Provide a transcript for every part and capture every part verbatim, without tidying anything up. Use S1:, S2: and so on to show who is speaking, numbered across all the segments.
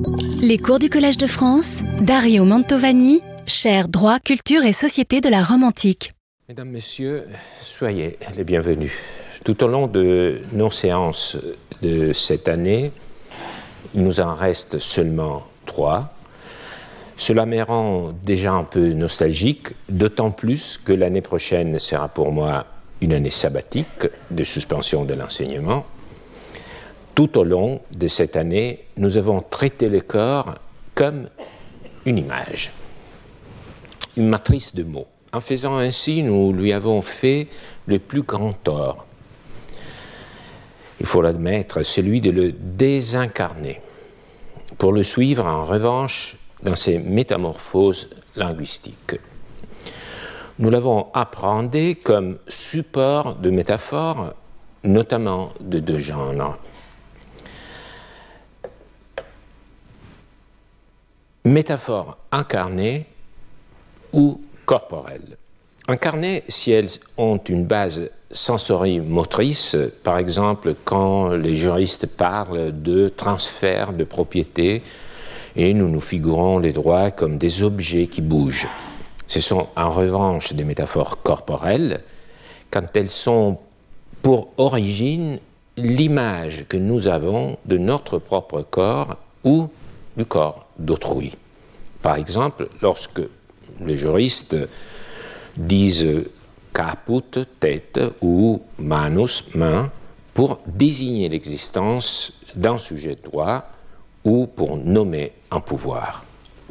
S1: Les cours du Collège de France, Dario Mantovani, chaire droit, culture et société de la Rome antique.
S2: Mesdames, Messieurs, soyez les bienvenus. Tout au long de nos séances de cette année, il nous en reste seulement trois. Cela me rend déjà un peu nostalgique, d'autant plus que l'année prochaine sera pour moi une année sabbatique de suspension de l'enseignement. Tout au long de cette année, nous avons traité le corps comme une image, une matrice de mots. En faisant ainsi, nous lui avons fait le plus grand tort. Il faut l'admettre, celui de le désincarner, pour le suivre en revanche dans ses métamorphoses linguistiques. Nous l'avons appréhendé comme support de métaphores, notamment de deux genres. Métaphores incarnées ou corporelles. Incarnées si elles ont une base sensorimotrice, par exemple quand les juristes parlent de transfert de propriété et nous nous figurons les droits comme des objets qui bougent. Ce sont en revanche des métaphores corporelles quand elles sont pour origine l'image que nous avons de notre propre corps ou du corps d'autrui. Par exemple, lorsque les juristes disent caput, tête, ou manus, main, pour désigner l'existence d'un sujet de droit ou pour nommer un pouvoir.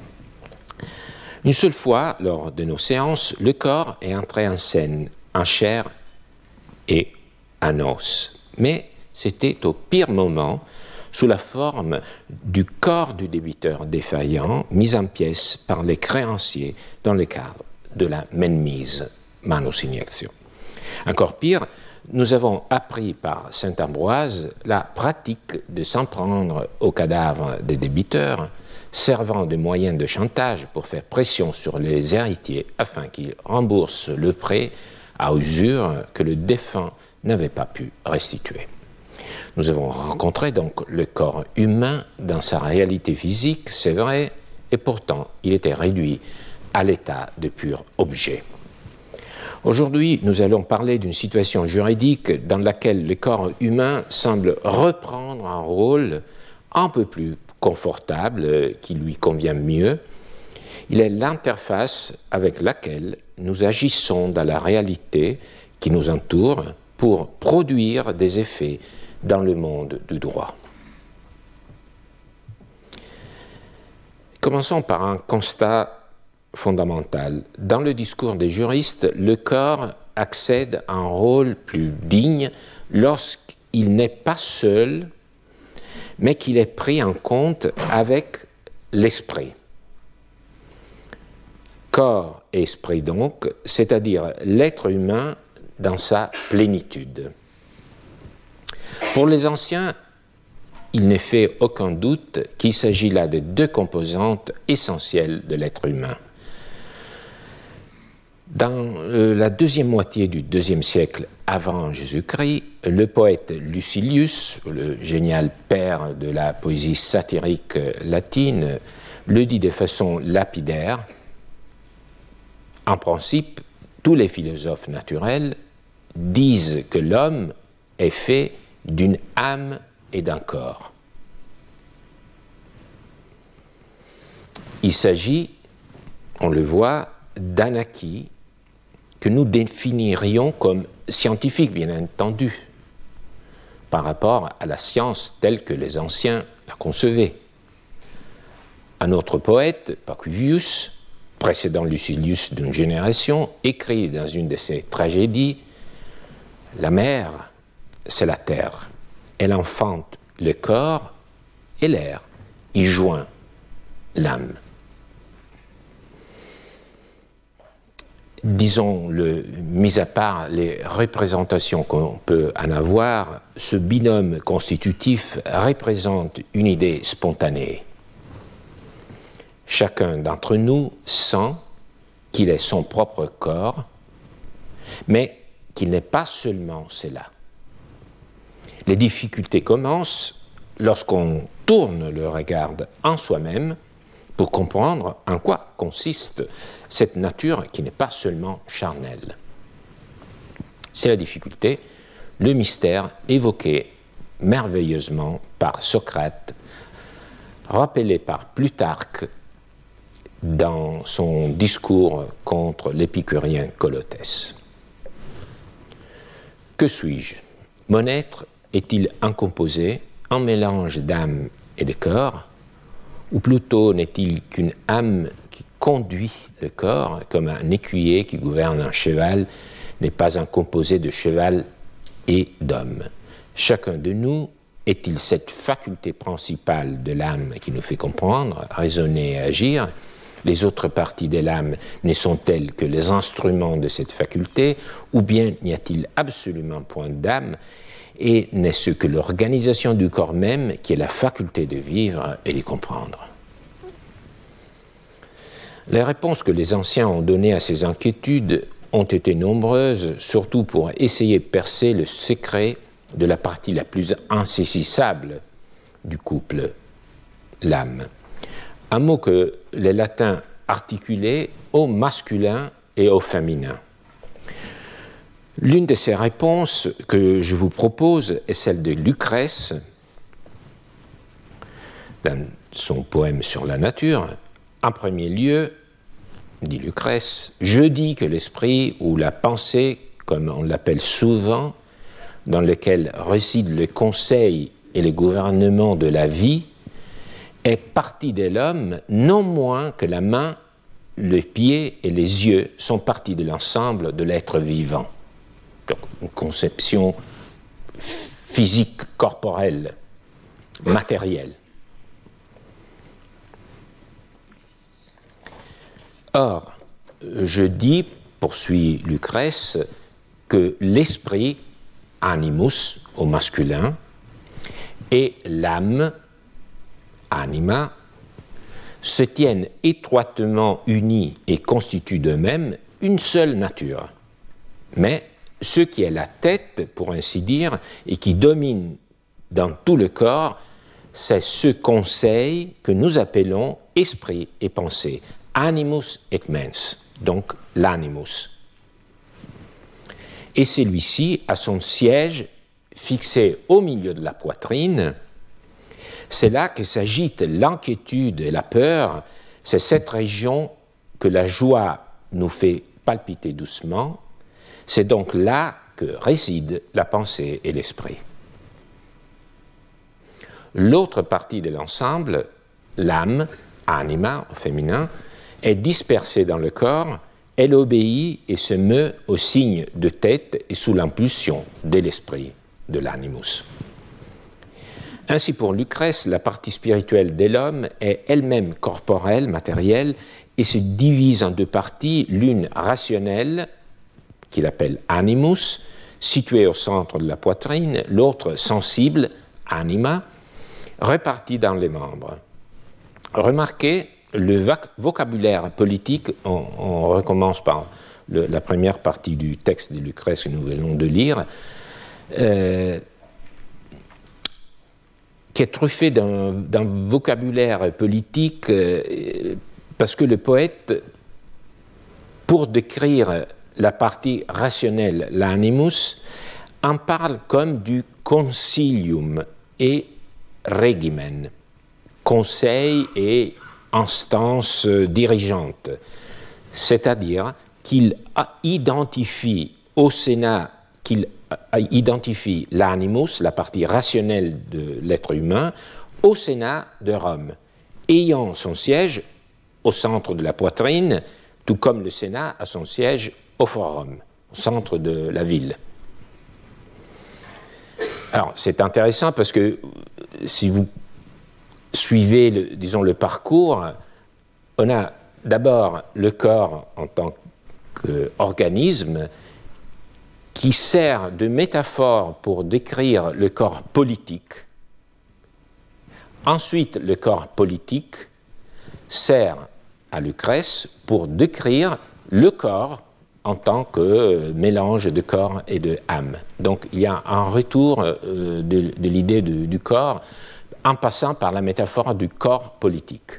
S2: Une seule fois, lors de nos séances, le corps est entré en scène, en chair et en os. Mais c'était au pire moment, sous la forme du corps du débiteur défaillant, mis en pièces par les créanciers dans le cadre de la mainmise, manus injectio. Encore pire, nous avons appris par saint Ambroise la pratique de s'en prendre au cadavre des débiteurs, servant de moyen de chantage pour faire pression sur les héritiers afin qu'ils remboursent le prêt à usure que le défunt n'avait pas pu restituer. Nous avons rencontré donc le corps humain dans sa réalité physique, c'est vrai, et pourtant il était réduit à l'état de pur objet. Aujourd'hui, nous allons parler d'une situation juridique dans laquelle le corps humain semble reprendre un rôle un peu plus confortable, qui lui convient mieux. Il est l'interface avec laquelle nous agissons dans la réalité qui nous entoure pour produire des effets dans le monde du droit. Commençons par un constat fondamental. Dans le discours des juristes, le corps accède à un rôle plus digne lorsqu'il n'est pas seul, mais qu'il est pris en compte avec l'esprit. Corps et esprit donc, c'est-à-dire l'être humain dans sa plénitude. Pour les anciens, il n'est fait aucun doute qu'il s'agit là de deux composantes essentielles de l'être humain. Dans la deuxième moitié du deuxième siècle avant Jésus-Christ, le poète Lucilius, le génial père de la poésie satirique latine, le dit de façon lapidaire. En principe, tous les philosophes naturels disent que l'homme est fait d'une âme et d'un corps. Il s'agit, on le voit, d'un acquis que nous définirions comme scientifique, bien entendu, par rapport à la science telle que les anciens la concevaient. Un autre poète, Pacuvius, précédant Lucilius d'une génération, écrit dans une de ses tragédies « La mer, c'est la terre. Elle enfante le corps et l'air. Y joint l'âme. » Disons-le, mis à part les représentations qu'on peut en avoir, ce binôme constitutif représente une idée spontanée. Chacun d'entre nous sent qu'il est son propre corps, mais qu'il n'est pas seulement cela. Les difficultés commencent lorsqu'on tourne le regard en soi-même pour comprendre en quoi consiste cette nature qui n'est pas seulement charnelle. C'est la difficulté, le mystère évoqué merveilleusement par Socrate, rappelé par Plutarque dans son discours contre l'épicurien Colotès. Que suis-je? Mon être est-il incomposé, un mélange d'âme et de corps, ou plutôt n'est-il qu'une âme qui conduit le corps, comme un écuyer qui gouverne un cheval n'est pas un composé de cheval et d'homme? Chacun de nous est-il cette faculté principale de l'âme qui nous fait comprendre, raisonner et agir? Les autres parties de l'âme ne sont-elles que les instruments de cette faculté, ou bien n'y a-t-il absolument point d'âme, et n'est-ce que l'organisation du corps même qui est la faculté de vivre et de comprendre? Les réponses que les anciens ont données à ces inquiétudes ont été nombreuses, surtout pour essayer de percer le secret de la partie la plus insaisissable du couple, l'âme. Un mot que les latins articulaient au masculin et au féminin. L'une de ces réponses que je vous propose est celle de Lucrèce, dans son poème sur la nature. En premier lieu, dit Lucrèce, je dis que l'esprit ou la pensée, comme on l'appelle souvent, dans lequel réside le conseil et le gouvernement de la vie, est partie de l'homme non moins que la main, les pieds et les yeux sont partie de l'ensemble de l'être vivant. Donc, une conception physique, corporelle, matérielle. Or, je dis, poursuit Lucrèce, que l'esprit, animus au masculin, et l'âme, anima, se tiennent étroitement unis et constituent d'eux-mêmes une seule nature. Mais ce qui est la tête, pour ainsi dire, et qui domine dans tout le corps, c'est ce conseil que nous appelons esprit et pensée, animus et mens, donc l'animus. Et celui-ci a son siège fixé au milieu de la poitrine. C'est là que s'agite l'inquiétude et la peur, c'est cette région que la joie nous fait palpiter doucement, c'est donc là que résident la pensée et l'esprit. L'autre partie de l'ensemble, l'âme, anima au féminin, est dispersée dans le corps, elle obéit et se meut au signe de tête et sous l'impulsion de l'esprit, de l'animus. Ainsi pour Lucrèce, la partie spirituelle de l'homme est elle-même corporelle, matérielle, et se divise en deux parties, l'une rationnelle, qu'il appelle animus, située au centre de la poitrine, l'autre sensible, anima, répartie dans les membres. Remarquez le vocabulaire politique, on, on recommence par le, la première partie du texte de Lucrèce que nous venons de lire, euh, qui est truffé d'un, d'un vocabulaire politique, euh, parce que le poète, pour décrire la partie rationnelle, l'animus, en parle comme du concilium et regimen, conseil et instance dirigeante, c'est-à-dire qu'il identifie au Sénat, qu'il identifie l'animus, la partie rationnelle de l'être humain, au Sénat de Rome, ayant son siège au centre de la poitrine, tout comme le Sénat a son siège au Forum, au centre de la ville. Alors, c'est intéressant parce que si vous suivez, le, disons, le parcours, on a d'abord le corps en tant qu'organisme qui sert de métaphore pour décrire le corps politique. Ensuite, le corps politique sert à Lucrèce pour décrire le corps en tant que mélange de corps et de âme. Donc il y a un retour euh, de, de l'idée de, du corps en passant par la métaphore du corps politique.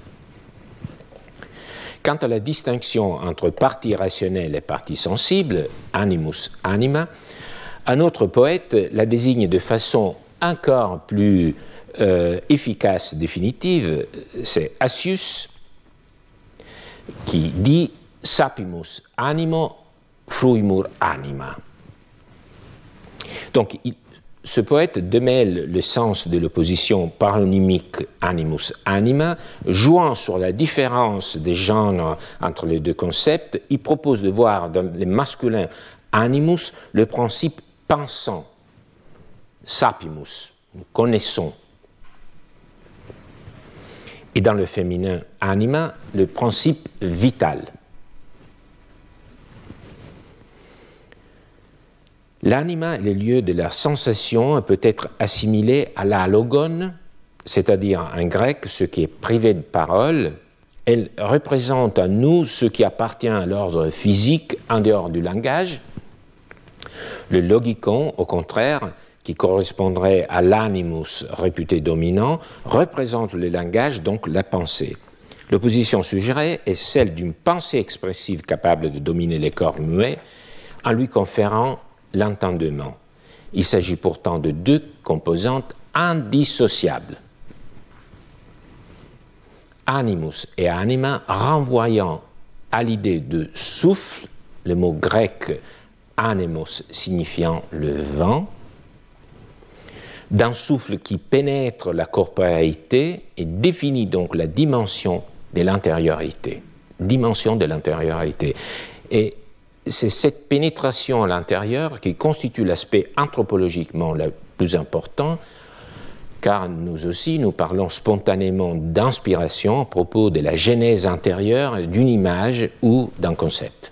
S2: Quant à la distinction entre partie rationnelle et partie sensible, animus anima, un autre poète la désigne de façon encore plus euh, efficace, définitive, c'est Accius, qui dit « sapimus animo, fruimur anima ». Donc, il, ce poète démêle le sens de l'opposition paronymique animus anima, jouant sur la différence des genres entre les deux concepts. Il propose de voir dans le masculin animus le principe pensant, sapimus, nous connaissons. Et dans le féminin anima, le principe vital. L'anima est le lieu de la sensation et peut être assimilé à l'allogone, c'est-à-dire en grec ce qui est privé de parole. Elle représente à nous ce qui appartient à l'ordre physique en dehors du langage. Le logikon, au contraire, qui correspondrait à l'animus réputé dominant, représente le langage, donc la pensée. L'opposition suggérée est celle d'une pensée expressive capable de dominer les corps muets en lui conférant l'entendement. Il s'agit pourtant de deux composantes indissociables. Animus et anima renvoyant à l'idée de souffle, le mot grec anemos signifiant le vent, d'un souffle qui pénètre la corporéité et définit donc la dimension de l'intériorité. Dimension de l'intériorité. Et c'est cette pénétration à l'intérieur qui constitue l'aspect anthropologiquement le plus important, car nous aussi, nous parlons spontanément d'inspiration à propos de la genèse intérieure d'une image ou d'un concept.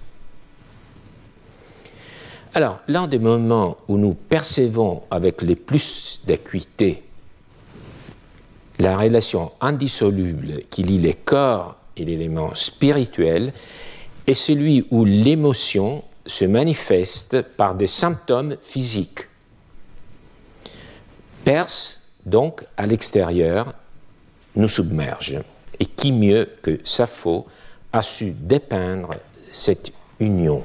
S2: Alors, l'un des moments où nous percevons avec le plus d'acuité la relation indissoluble qui lie les corps et l'élément spirituel est celui où l'émotion se manifeste par des symptômes physiques. Perce, donc, à l'extérieur, nous submerge. Et qui mieux que Sappho a su dépeindre cette union.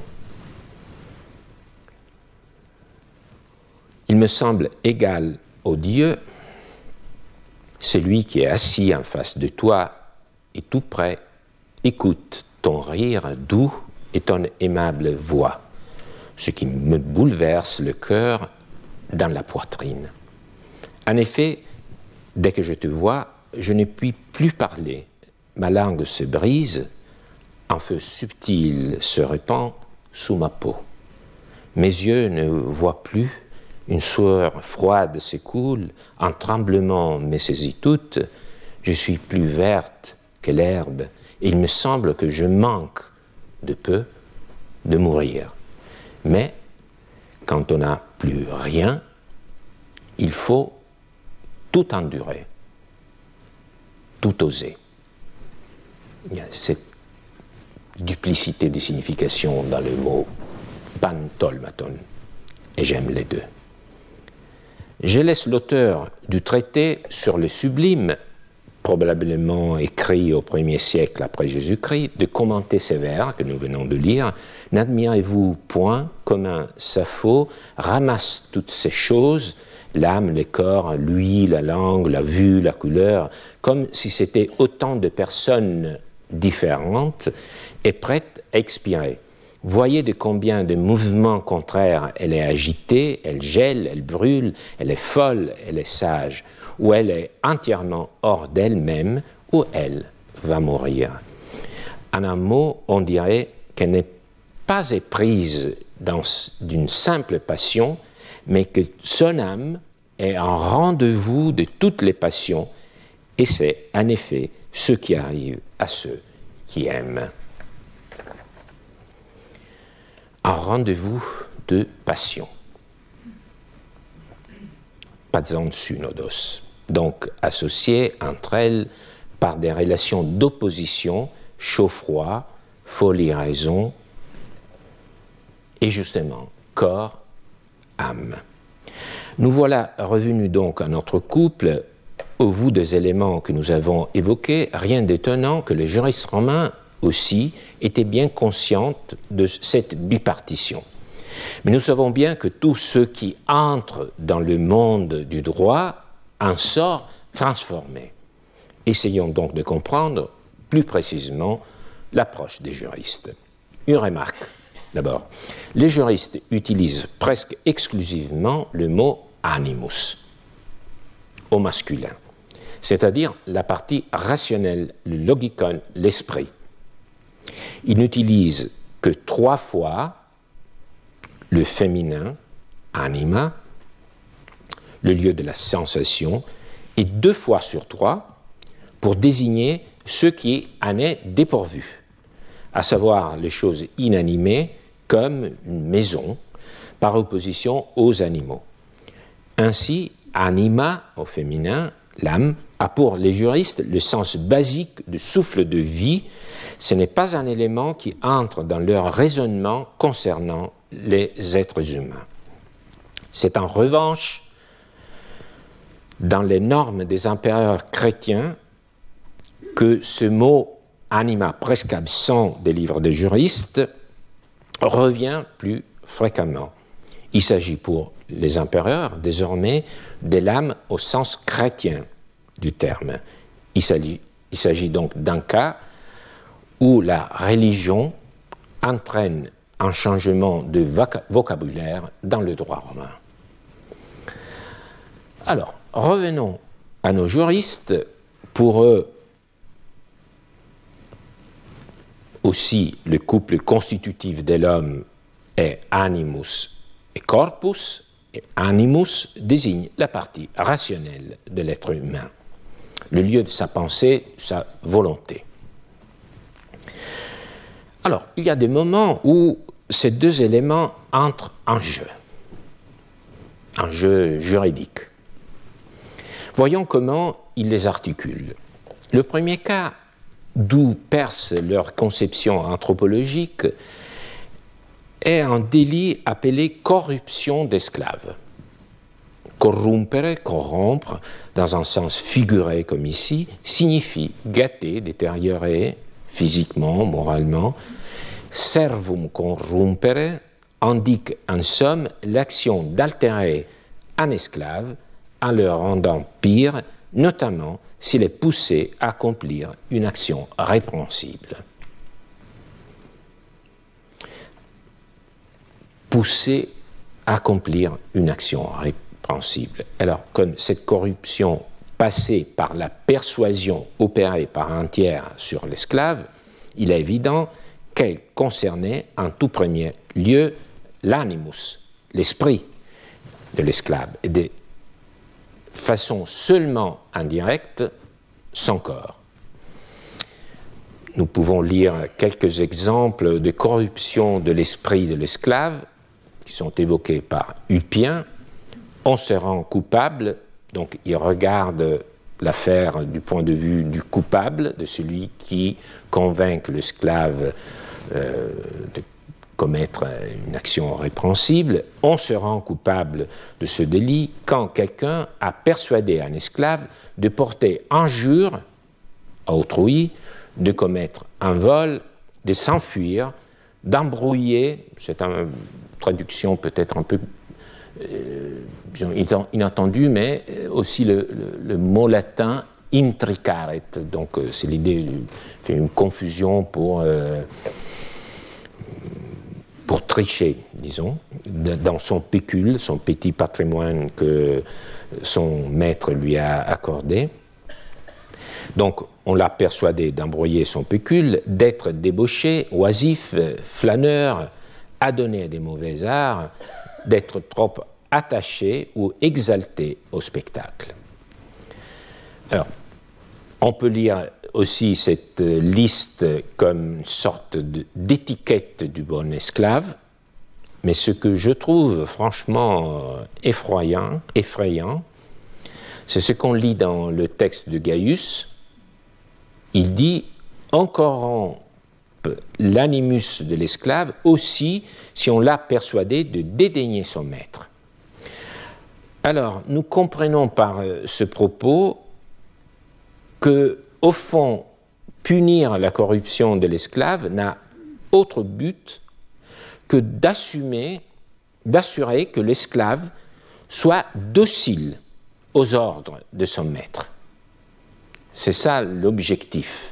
S2: Il me semble égal au Dieu, celui qui est assis en face de toi et tout près, écoute ton rire doux et ton aimable voix, ce qui me bouleverse le cœur dans la poitrine. En effet, dès que je te vois, je ne puis plus parler. Ma langue se brise, un feu subtil se répand sous ma peau. Mes yeux ne voient plus, une sueur froide s'écoule, un tremblement me saisit toute, je suis plus verte que l'herbe, et il me semble que je manque de peu de mourir. Mais quand on n'a plus rien, il faut tout endurer, tout oser. Il y a cette duplicité de signification dans le mot pantolmaton, et j'aime les deux. Je laisse l'auteur du traité sur le sublime, probablement écrit au premier siècle après Jésus-Christ, de commenter ces vers que nous venons de lire. N'admirez-vous point comment Sappho ramasse toutes ces choses, l'âme, le corps, l'ouïe, la langue, la vue, la couleur, comme si c'était autant de personnes différentes et prêtes à expirer. Voyez de combien de mouvements contraires elle est agitée, elle gèle, elle brûle, elle est folle, elle est sage, ou elle est entièrement hors d'elle-même, ou elle va mourir. En un mot, on dirait qu'elle n'est pas éprise dans, d'une simple passion, mais que son âme est un rendez-vous de toutes les passions, et c'est en effet ce qui arrive à ceux qui aiment. Un rendez-vous de passion. Pazon synodos. Donc associés entre elles par des relations d'opposition, chaud-froid, folie-raison, et justement, corps, âme. Nous voilà revenus donc à notre couple au vu des éléments que nous avons évoqués, rien d'étonnant que les juristes romains aussi étaient bien conscients de cette bipartition. Mais nous savons bien que tous ceux qui entrent dans le monde du droit en sortent transformés. Essayons donc de comprendre plus précisément l'approche des juristes. Une remarque, d'abord. Les juristes utilisent presque exclusivement le mot animus au masculin, c'est-à-dire la partie rationnelle, le logikon, l'esprit. Ils n'utilisent que trois fois le féminin, anima, le lieu de la sensation, et deux fois sur trois pour désigner ce qui en est dépourvu, à savoir les choses inanimées comme une maison, par opposition aux animaux. Ainsi, anima au féminin, l'âme, a pour les juristes le sens basique du souffle de vie. Ce n'est pas un élément qui entre dans leur raisonnement concernant les êtres humains. C'est en revanche dans les normes des impérieurs chrétiens que ce mot anima, presque absent des livres des juristes, revient plus fréquemment. Il s'agit pour les impérieurs désormais de l'âme au sens chrétien du terme. Il s'agit, il s'agit donc d'un cas où la religion entraîne un changement de vocabulaire dans le droit romain. Alors, revenons à nos juristes. Pour eux aussi, le couple constitutif de l'homme est animus et corpus, et animus désigne la partie rationnelle de l'être humain, le lieu de sa pensée, sa volonté. Alors, il y a des moments où ces deux éléments entrent en jeu, en jeu juridique. Voyons comment ils les articulent. Le premier cas, d'où perce leur conception anthropologique, est un délit appelé corruption d'esclaves. Corrompere, corrompre, dans un sens figuré comme ici, signifie gâter, détériorer, physiquement, moralement. Servum corrumpere indique en somme l'action d'altérer un esclave en le rendant pire, notamment s'il est poussé à accomplir une action répréhensible. Poussé à accomplir une action répréhensible. Alors, comme cette corruption passée par la persuasion opérée par un tiers sur l'esclave, il est évident qu'elle concernait en tout premier lieu l'animus, l'esprit de l'esclave, et de façon seulement indirecte son corps. Nous pouvons lire quelques exemples de corruption de l'esprit de l'esclave qui sont évoqués par Ulpien. On se rend coupable, donc il regarde l'affaire du point de vue du coupable, de celui qui convainc l'esclave euh, de commettre une action répréhensible. On se rend coupable de ce délit quand quelqu'un a persuadé un esclave de porter injure à autrui, de commettre un vol, de s'enfuir, d'embrouiller, c'est une traduction peut-être un peu euh, inattendue, mais aussi le, le, le mot latin intricaret, donc euh, c'est l'idée de faire une confusion pour, euh, pour tricher, disons, dans son pécule, son petit patrimoine que son maître lui a accordé. Donc, on l'a persuadé d'embrouiller son pécule, d'être débauché, oisif, flâneur, adonné à des mauvais arts, d'être trop attaché ou exalté au spectacle. Alors, on peut lire aussi cette liste comme une sorte de, d'étiquette du bon esclave, mais ce que je trouve franchement effrayant, effrayant, c'est ce qu'on lit dans le texte de Gaius. Il dit « on corrompt l'animus de l'esclave aussi si on l'a persuadé de dédaigner son maître ». Alors, nous comprenons par ce propos que, au fond, punir la corruption de l'esclave n'a autre but que d'assumer, d'assurer que l'esclave soit docile aux ordres de son maître. C'est ça l'objectif.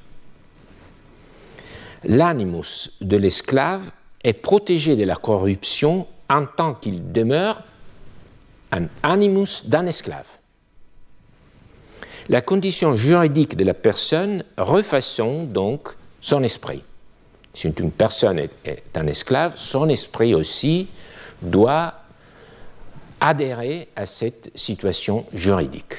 S2: L'animus de l'esclave est protégé de la corruption en tant qu'il demeure un animus d'un esclave. La condition juridique de la personne refaçonne donc son esprit. Si une personne est, est un esclave, son esprit aussi doit adhérer à cette situation juridique.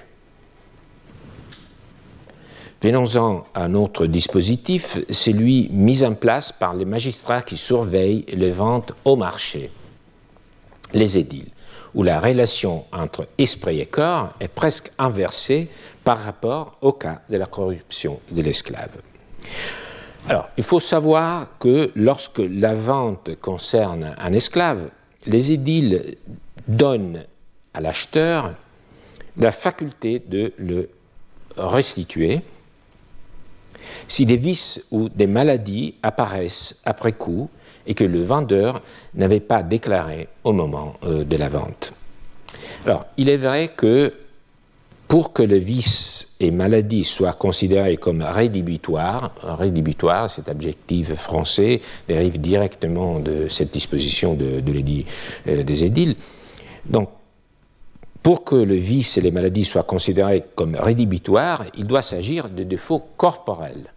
S2: Venons-en à notre dispositif, celui mis en place par les magistrats qui surveillent les ventes au marché, les édiles, où la relation entre esprit et corps est presque inversée par rapport au cas de la corruption de l'esclave. Alors, il faut savoir que lorsque la vente concerne un esclave, les édiles donnent à l'acheteur la faculté de le restituer si des vices ou des maladies apparaissent après coup et que le vendeur n'avait pas déclaré au moment euh, de la vente. Alors, il est vrai que pour que le vice et maladie soient considérés comme rédhibitoires, rédhibitoire, cet adjectif français dérive directement de cette disposition de, de l'édit euh, des édiles. Donc, pour que le vice et les maladies soient considérés comme rédhibitoires, il doit s'agir de défauts corporels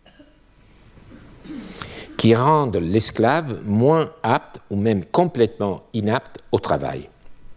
S2: qui rendent l'esclave moins apte ou même complètement inapte au travail.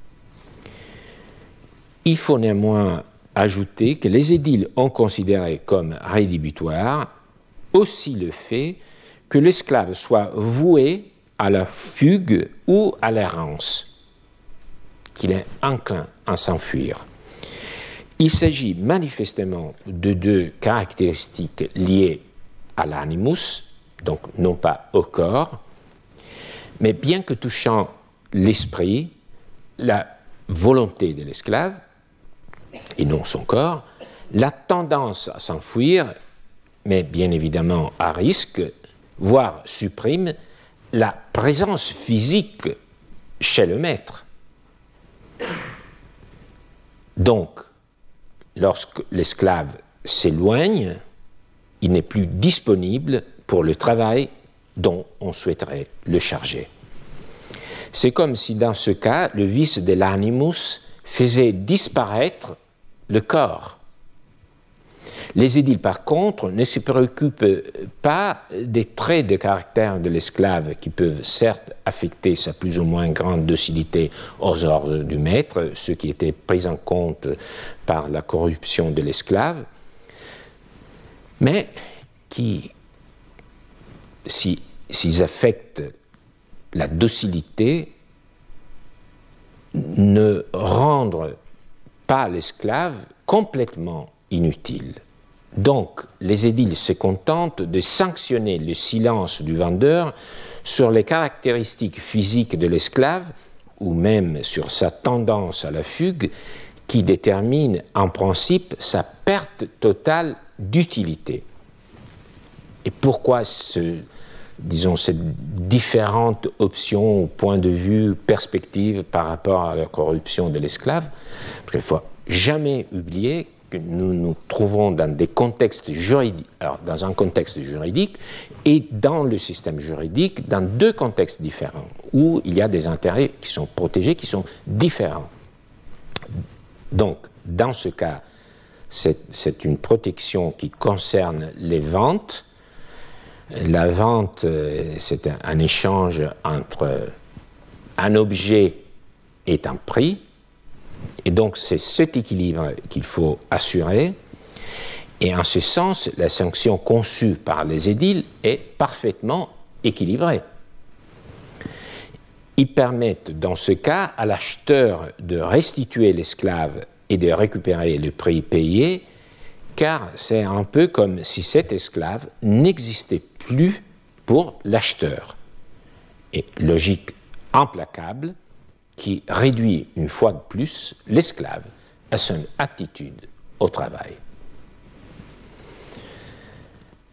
S2: Il faut néanmoins ajouter que les édiles ont considéré comme rédhibitoire aussi le fait que l'esclave soit voué à la fugue ou à l'errance, qu'il est enclin à s'enfuir. Il s'agit manifestement de deux caractéristiques liées à l'animus, donc non pas au corps, mais bien que touchant l'esprit, la volonté de l'esclave, et non son corps, la tendance à s'enfuir, mais bien évidemment à risque, voire supprime la présence physique chez le maître. Donc, lorsque l'esclave s'éloigne, il n'est plus disponible pour le travail dont on souhaiterait le charger. C'est comme si dans ce cas, le vice de l'animus faisait disparaître le corps. Les édiles, par contre, ne se préoccupent pas des traits de caractère de l'esclave qui peuvent certes affecter sa plus ou moins grande docilité aux ordres du maître, ce qui était pris en compte par la corruption de l'esclave, mais qui, si, s'ils affectent la docilité, ne rendent pas l'esclave complètement inutile. Donc, les édiles se contentent de sanctionner le silence du vendeur sur les caractéristiques physiques de l'esclave, ou même sur sa tendance à la fugue, qui détermine en principe sa perte totale d'utilité. Et pourquoi ce, disons, cette différente option, point de vue, perspective par rapport à la corruption de l'esclave? Parce qu'il ne faut jamais oublier que nous nous trouvons dans des contextes juridiques, alors dans un contexte juridique et dans le système juridique, dans deux contextes différents, où il y a des intérêts qui sont protégés, qui sont différents. Donc, dans ce cas, c'est, c'est une protection qui concerne les ventes. La vente, c'est un, un échange entre un objet et un prix. Et donc, c'est cet équilibre qu'il faut assurer. Et en ce sens, la sanction conçue par les édiles est parfaitement équilibrée. Ils permettent, dans ce cas, à l'acheteur de restituer l'esclave et de récupérer le prix payé, car c'est un peu comme si cet esclave n'existait plus pour l'acheteur. Et logique implacable, qui réduit une fois de plus l'esclave à son attitude au travail.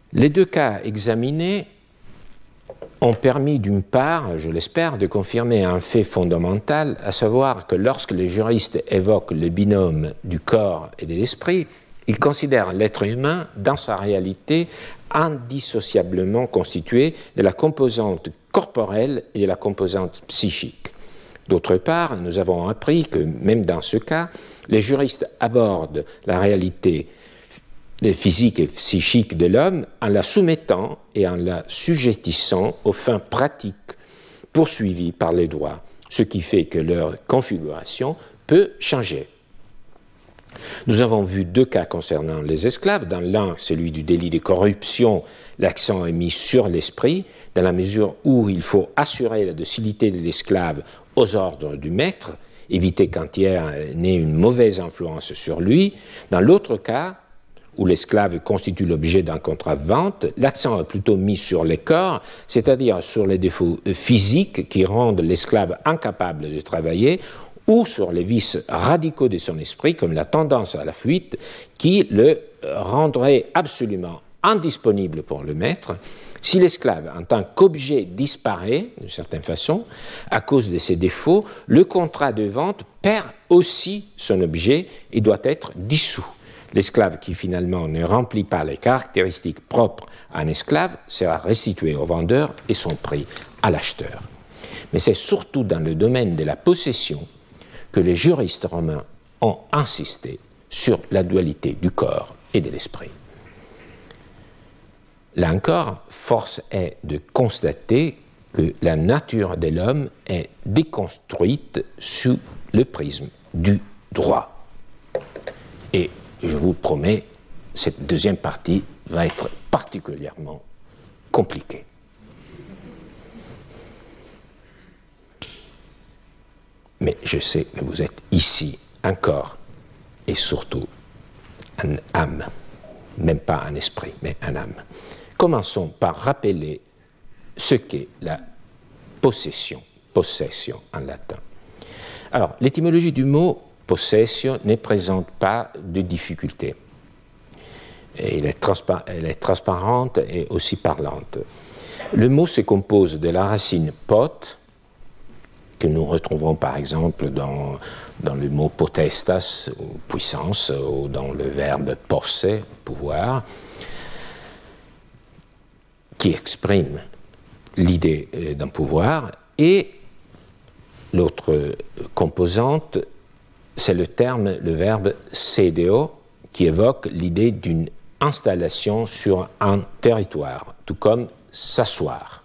S2: Les deux cas examinés ont permis d'une part, je l'espère, de confirmer un fait fondamental, à savoir que lorsque les juristes évoquent le binôme du corps et de l'esprit, ils considèrent l'être humain dans sa réalité indissociablement constitué de la composante corporelle et de la composante psychique. D'autre part, nous avons appris que même dans ce cas, les juristes abordent la réalité physique et psychique de l'homme en la soumettant et en la sujettissant aux fins pratiques poursuivies par les droits, ce qui fait que leur configuration peut changer. Nous avons vu deux cas concernant les esclaves. Dans l'un, celui du délit de corruption, l'accent est mis sur l'esprit, dans la mesure où il faut assurer la docilité de l'esclave aux ordres du maître, éviter qu'entière n'ait une mauvaise influence sur lui. Dans l'autre cas, où l'esclave constitue l'objet d'un contrat de vente, l'accent est plutôt mis sur les corps, c'est-à-dire sur les défauts physiques qui rendent l'esclave incapable de travailler, ou sur les vices radicaux de son esprit, comme la tendance à la fuite, qui le rendrait absolument indisponible pour le maître. Si l'esclave, en tant qu'objet, disparaît, d'une certaine façon, à cause de ses défauts, le contrat de vente perd aussi son objet et doit être dissous. L'esclave qui finalement ne remplit pas les caractéristiques propres à un esclave sera restitué au vendeur et son prix à l'acheteur. Mais c'est surtout dans le domaine de la possession que les juristes romains ont insisté sur la dualité du corps et de l'esprit. Là encore, force est de constater que la nature de l'homme est déconstruite sous le prisme du droit. Et je vous promets, cette deuxième partie va être particulièrement compliquée. Mais je sais que vous êtes ici un corps et surtout un âme, même pas un esprit, mais un âme. Commençons par rappeler ce qu'est la possession, possession en latin. Alors, l'étymologie du mot possession ne présente pas de difficulté. Elle est, transpa- elle est transparente et aussi parlante. Le mot se compose de la racine pot, que nous retrouvons par exemple dans, dans le mot potestas, ou puissance, ou dans le verbe posse, pouvoir, qui exprime l'idée d'un pouvoir, et l'autre composante, c'est le terme, le verbe sedeo, qui évoque l'idée d'une installation sur un territoire, tout comme s'asseoir.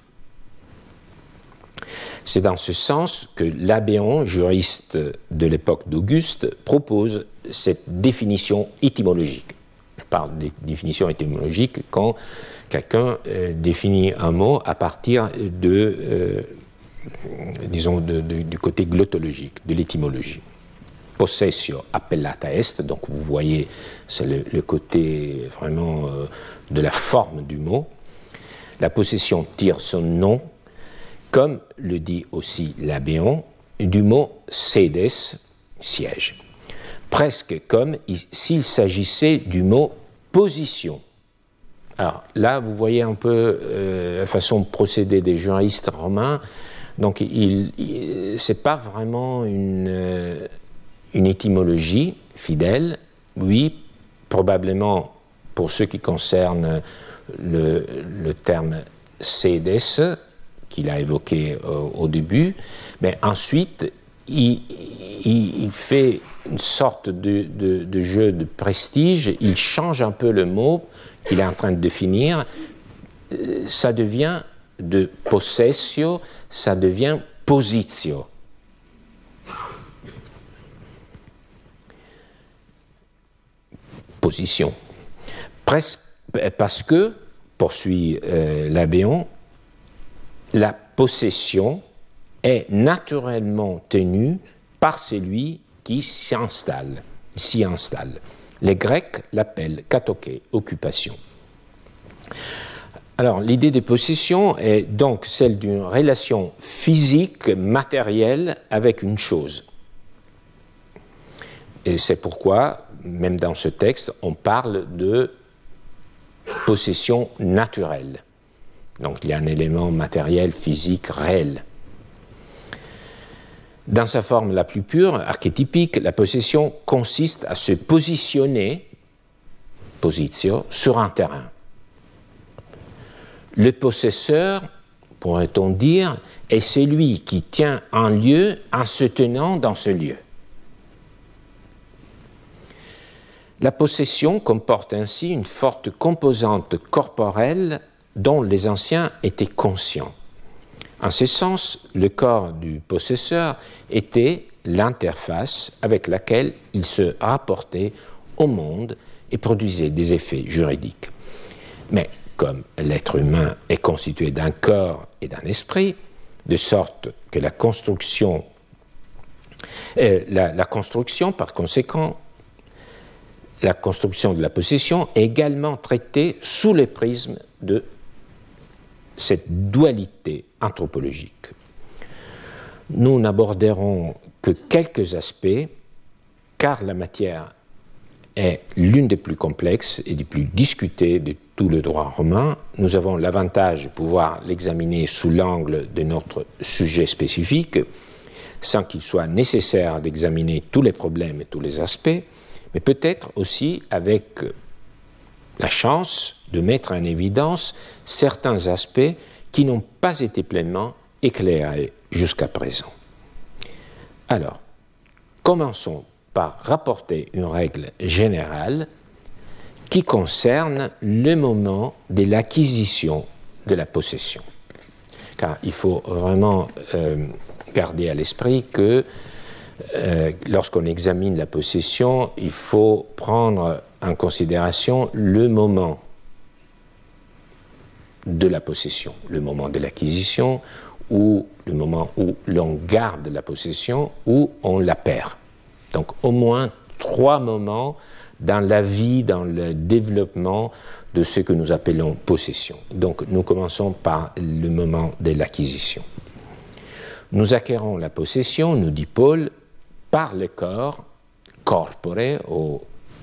S2: C'est dans ce sens que Labéon, juriste de l'époque d'Auguste, propose cette définition étymologique. Je parle de définition étymologique quand quelqu'un euh, définit un mot à partir de, euh, disons, de, de, du côté glottologique, de l'étymologie. Possessio appellata est, donc vous voyez, c'est le, le côté vraiment euh, de la forme du mot. La possession tire son nom, comme le dit aussi Labéon, du mot sedes, siège, presque comme s'il s'agissait du mot position. Alors là, vous voyez un peu euh, la façon de procéder des juristes romains. Donc, il, il, c'est pas vraiment une, euh, une étymologie fidèle. Oui, probablement pour ce qui concerne le, le terme sedes, qu'il a évoqué euh, au début, mais ensuite, il, il, il fait une sorte de, de, de jeu de prestige, il change un peu le mot qu'il est en train de définir, ça devient de possessio, ça devient positio. Position. Presque, parce que, poursuit euh, Labéon, la possession est naturellement tenue par celui qui s'y installe, s'y installe. Les Grecs l'appellent katoké, occupation. Alors, l'idée de possession est donc celle d'une relation physique, matérielle, avec une chose. Et c'est pourquoi, même dans ce texte, on parle de possession naturelle. Donc il y a un élément matériel, physique, réel. Dans sa forme la plus pure, archétypique, la possession consiste à se positionner, positio, sur un terrain. Le possesseur, pourrait-on dire, est celui qui tient un lieu en se tenant dans ce lieu. La possession comporte ainsi une forte composante corporelle dont les anciens étaient conscients. En ce sens, le corps du possesseur était l'interface avec laquelle il se rapportait au monde et produisait des effets juridiques. Mais comme l'être humain est constitué d'un corps et d'un esprit, de sorte que la construction, euh, la, la construction, par conséquent, la construction de la possession est également traitée sous le prisme de cette dualité anthropologique. Nous n'aborderons que quelques aspects, car la matière est l'une des plus complexes et des plus discutées de tout le droit romain. Nous avons l'avantage de pouvoir l'examiner sous l'angle de notre sujet spécifique, sans qu'il soit nécessaire d'examiner tous les problèmes et tous les aspects, mais peut-être aussi avec la chance de mettre en évidence certains aspects qui n'ont pas été pleinement éclairés jusqu'à présent. Alors, commençons par rapporter une règle générale qui concerne le moment de l'acquisition de la possession. Car il faut vraiment euh, garder à l'esprit que euh, lorsqu'on examine la possession, il faut prendre en considération le moment de la possession, le moment de l'acquisition ou le moment où l'on garde la possession ou on la perd. Donc au moins trois moments dans la vie, dans le développement de ce que nous appelons possession. Donc nous commençons par le moment de l'acquisition. Nous acquérons la possession, nous dit Paul, par le corps, corpore au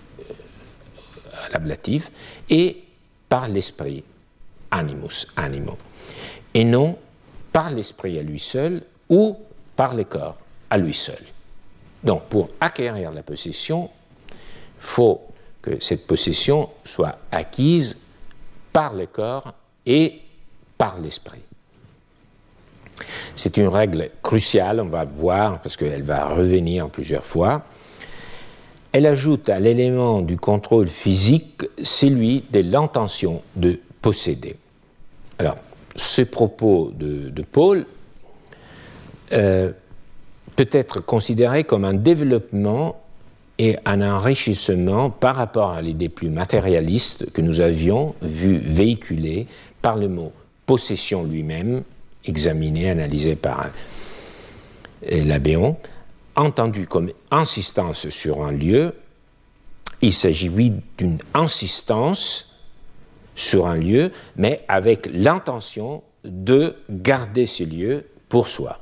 S2: à l'ablatif, et par l'esprit, animus, animo, et non par l'esprit à lui seul ou par le corps à lui seul. Donc, pour acquérir la possession, il faut que cette possession soit acquise par le corps et par l'esprit. C'est une règle cruciale, on va le voir, parce qu'elle va revenir plusieurs fois. Elle ajoute à l'élément du contrôle physique celui de l'intention de posséder. Alors, ce propos de, de Paul euh, peut être considéré comme un développement et un enrichissement par rapport à l'idée plus matérialiste que nous avions vu véhiculer par le mot possession lui-même, examiné, analysé par euh, Labéon, entendu comme insistance sur un lieu. Il s'agit, oui, d'une insistance sur un lieu, mais avec l'intention de garder ce lieu pour soi.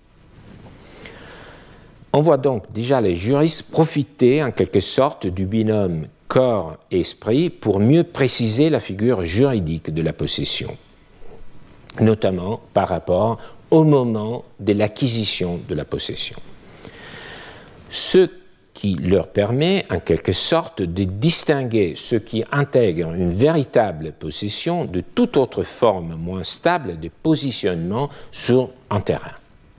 S2: On voit donc déjà les juristes profiter en quelque sorte du binôme corps-esprit pour mieux préciser la figure juridique de la possession, notamment par rapport au moment de l'acquisition de la possession. Ce qui leur permet en quelque sorte de distinguer ce qui intègre une véritable possession de toute autre forme moins stable de positionnement sur un terrain.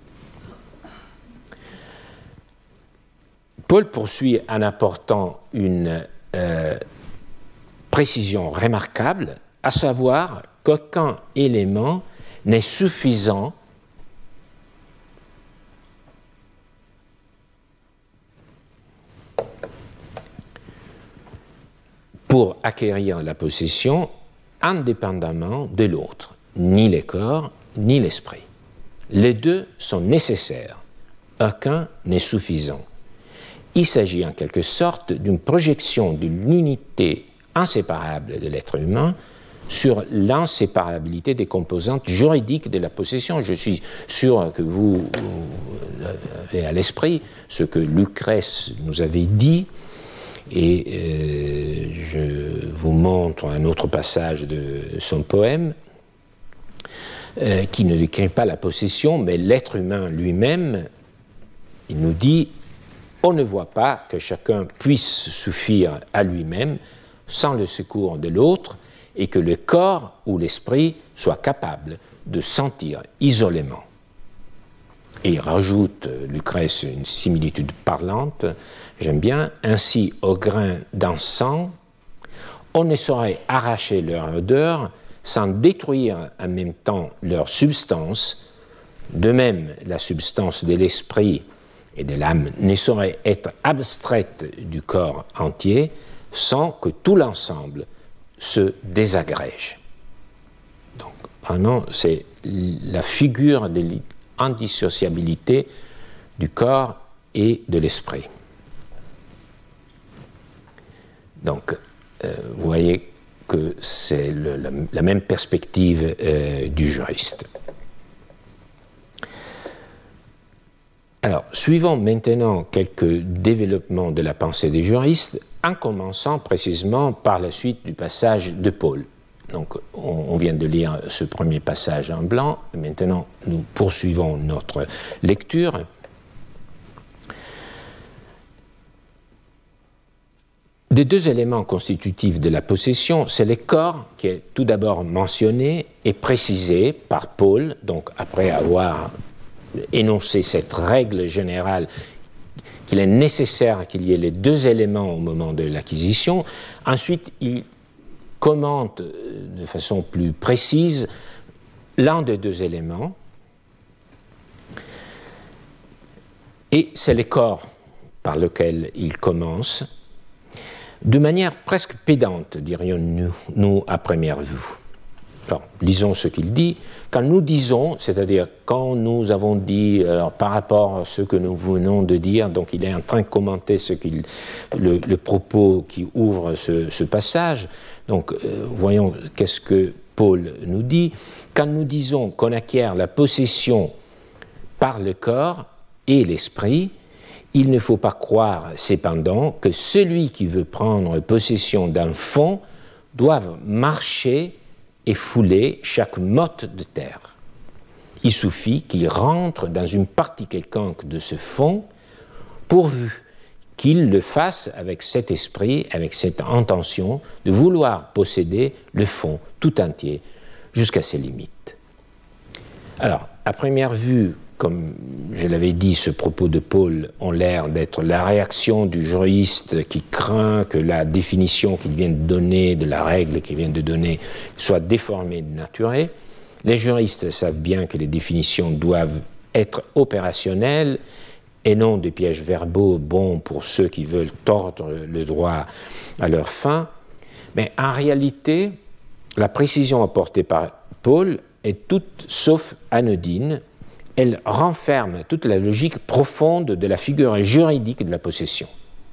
S2: Paul poursuit en apportant une euh, précision remarquable, à savoir qu'aucun élément n'est suffisant pour acquérir la possession indépendamment de l'autre, ni le corps, ni l'esprit. Les deux sont nécessaires, aucun n'est suffisant. Il s'agit en quelque sorte d'une projection de l'unité inséparable de l'être humain sur l'inséparabilité des composantes juridiques de la possession. Je suis sûr que vous avez à l'esprit ce que Lucrèce nous avait dit. Et euh, je vous montre un autre passage de son poème euh, qui ne décrit pas la possession, mais l'être humain lui-même. Il nous dit « On ne voit pas que chacun puisse suffire à lui-même sans le secours de l'autre et que le corps ou l'esprit soit capable de sentir isolément. » Et il rajoute, Lucrèce, une similitude parlante, j'aime bien, « Ainsi, au grain d'encens, on ne saurait arracher leur odeur sans détruire en même temps leur substance. De même, la substance de l'esprit et de l'âme ne saurait être abstraite du corps entier sans que tout l'ensemble se désagrège. » Donc, vraiment, c'est la figure de l'indissociabilité du corps et de l'esprit. Donc, euh, vous voyez que c'est le, la, la même perspective euh, du juriste. Alors, suivons maintenant quelques développements de la pensée des juristes, en commençant précisément par la suite du passage de Paul. Donc, on, on vient de lire ce premier passage en blanc, maintenant nous poursuivons notre lecture. Des deux éléments constitutifs de la possession, c'est le corps qui est tout d'abord mentionné et précisé par Paul, donc après avoir énoncé cette règle générale qu'il est nécessaire qu'il y ait les deux éléments au moment de l'acquisition. Ensuite, il commente de façon plus précise l'un des deux éléments, et c'est le corps par lequel il commence, de manière presque pédante, dirions-nous, nous, à première vue. Alors, lisons ce qu'il dit. Quand nous disons, c'est-à-dire quand nous avons dit, alors, par rapport à ce que nous venons de dire, donc il est en train de commenter ce qu'il, le, le propos qui ouvre ce, ce passage. Donc, euh, voyons qu'est-ce que Paul nous dit. Quand nous disons qu'on acquiert la possession par le corps et l'esprit, il ne faut pas croire, cependant, que celui qui veut prendre possession d'un fonds doive marcher et fouler chaque motte de terre. Il suffit qu'il rentre dans une partie quelconque de ce fonds, pourvu qu'il le fasse avec cet esprit, avec cette intention de vouloir posséder le fonds tout entier jusqu'à ses limites. Alors, à première vue, comme je l'avais dit, ce propos de Paul a l'air d'être la réaction du juriste qui craint que la définition qu'il vient de donner, de la règle qu'il vient de donner, soit déformée, dénaturée. Les juristes savent bien que les définitions doivent être opérationnelles et non des pièges verbaux bons pour ceux qui veulent tordre le droit à leur fin. Mais en réalité, la précision apportée par Paul est toute sauf anodine. Elle renferme toute la logique profonde de la figure juridique de la possession.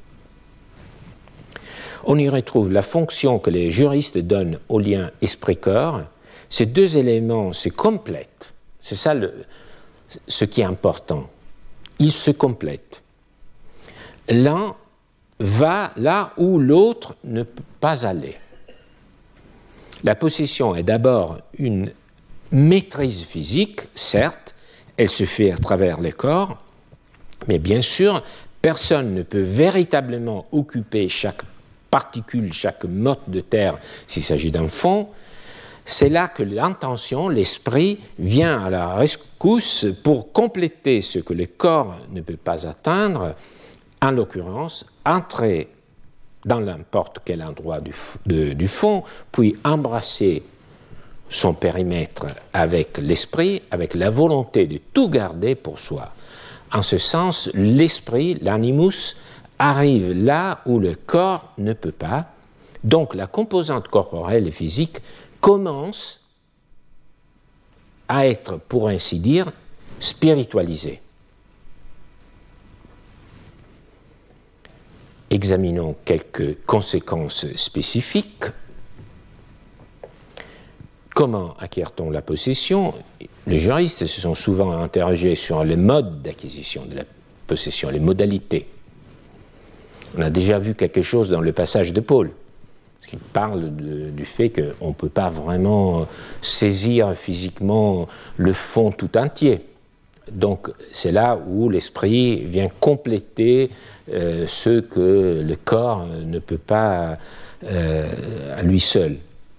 S2: On y retrouve la fonction que les juristes donnent au lien esprit-corps. Ces deux éléments se complètent. C'est ça le, ce qui est important. Ils se complètent. L'un va là où l'autre ne peut pas aller. La possession est d'abord une maîtrise physique, certes, elle se fait à travers le corps, mais bien sûr, personne ne peut véritablement occuper chaque particule, chaque motte de terre s'il s'agit d'un fond. C'est là que l'intention, l'esprit, vient à la rescousse pour compléter ce que le corps ne peut pas atteindre, en l'occurrence, entrer dans n'importe quel endroit du, de, du fond, puis embrasser son périmètre avec l'esprit, avec la volonté de tout garder pour soi. En ce sens, l'esprit, l'animus, arrive là où le corps ne peut pas. Donc la composante corporelle et physique commence à être, pour ainsi dire, spiritualisée. Examinons quelques conséquences spécifiques. Comment acquiert-on la possession? Les juristes se sont souvent interrogés sur le mode d'acquisition de la possession, les modalités. On a déjà vu quelque chose dans le passage de Paul, qui parle de, du fait qu'on ne peut pas vraiment saisir physiquement le fond tout entier. Donc c'est là où l'esprit vient compléter euh, ce que le corps ne peut pas euh, à lui seul.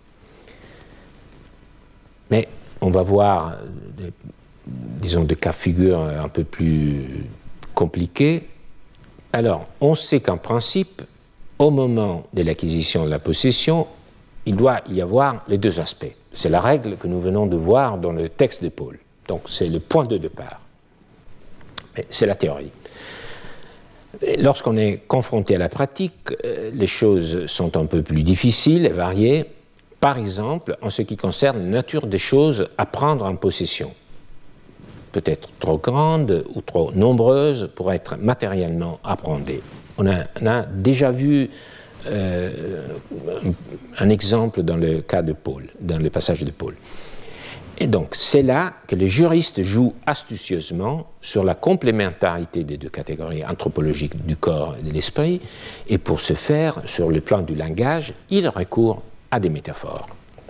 S2: Mais on va voir, des, disons, des cas de figure un peu plus compliqués. Alors, on sait qu'en principe, au moment de l'acquisition de la possession, il doit y avoir les deux aspects. C'est la règle que nous venons de voir dans le texte de Paul. Donc, c'est le point de départ. Mais c'est la théorie. Et lorsqu'on est confronté à la pratique, les choses sont un peu plus difficiles et variées. Par exemple, en ce qui concerne la nature des choses à prendre en possession. Peut-être trop grandes ou trop nombreuses pour être matériellement appréhendées. On a, on a déjà vu euh, un exemple dans le cas de Paul, dans le passage de Paul. Et donc, c'est là que les juristes jouent astucieusement sur la complémentarité des deux catégories anthropologiques du corps et de l'esprit, et pour ce faire, sur le plan du langage, ils recourent à des métaphores.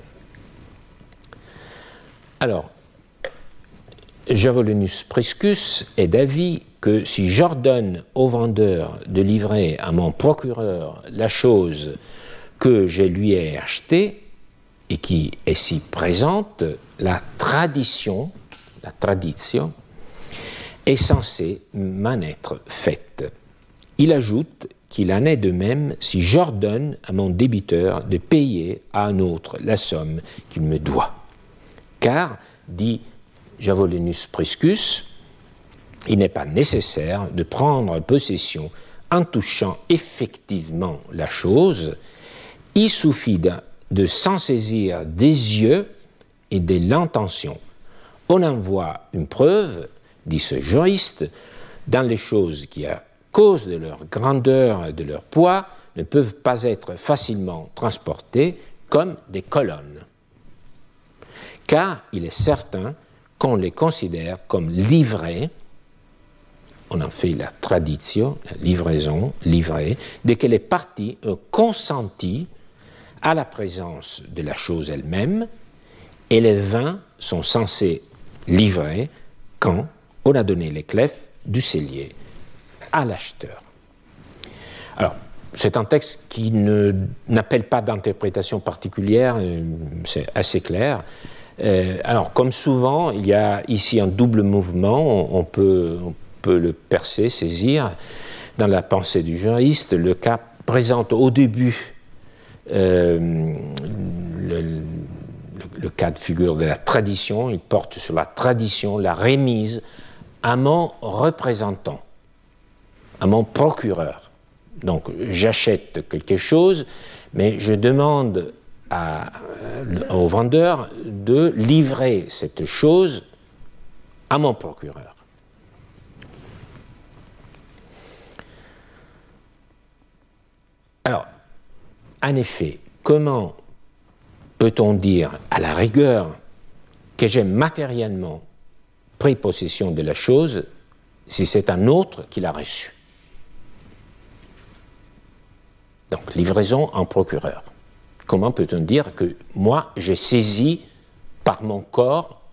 S2: Alors, Javolenus Priscus est d'avis que si j'ordonne au vendeur de livrer à mon procureur la chose que je lui ai achetée et qui est si présente, la tradition, la tradition, est censée m'en être faite. Il ajoute qu'il en est de même si j'ordonne à mon débiteur de payer à un autre la somme qu'il me doit. Car, dit Javolenus Priscus, il n'est pas nécessaire de prendre possession en touchant effectivement la chose, il suffit de, de s'en saisir des yeux et de l'intention. On en voit une preuve, dit ce juriste, dans les choses qui, à cause de leur grandeur et de leur poids, ne peuvent pas être facilement transportées comme des colonnes. Car il est certain qu'on les considère comme livrées, on en fait la tradition, la livraison, livrée, dès que les parties ont consenti à la présence de la chose elle-même, et les vins sont censés livrer quand on a donné les clefs du cellier à l'acheteur. Alors, c'est un texte qui ne, n'appelle pas d'interprétation particulière, c'est assez clair. Euh, alors, comme souvent, il y a ici un double mouvement, on, on, peut, on peut le percer, saisir. Dans la pensée du juriste, le cas présente au début euh, le, le, le cas de figure de la tradition, il porte sur la tradition, la remise à mon représentant, à mon procureur. Donc, j'achète quelque chose, mais je demande à, au vendeur de livrer cette chose à mon procureur. Alors, en effet, comment peut-on dire à la rigueur que j'ai matériellement pris possession de la chose si c'est un autre qui l'a reçue? Donc, livraison en procureur. Comment peut-on dire que moi, j'ai saisi par mon corps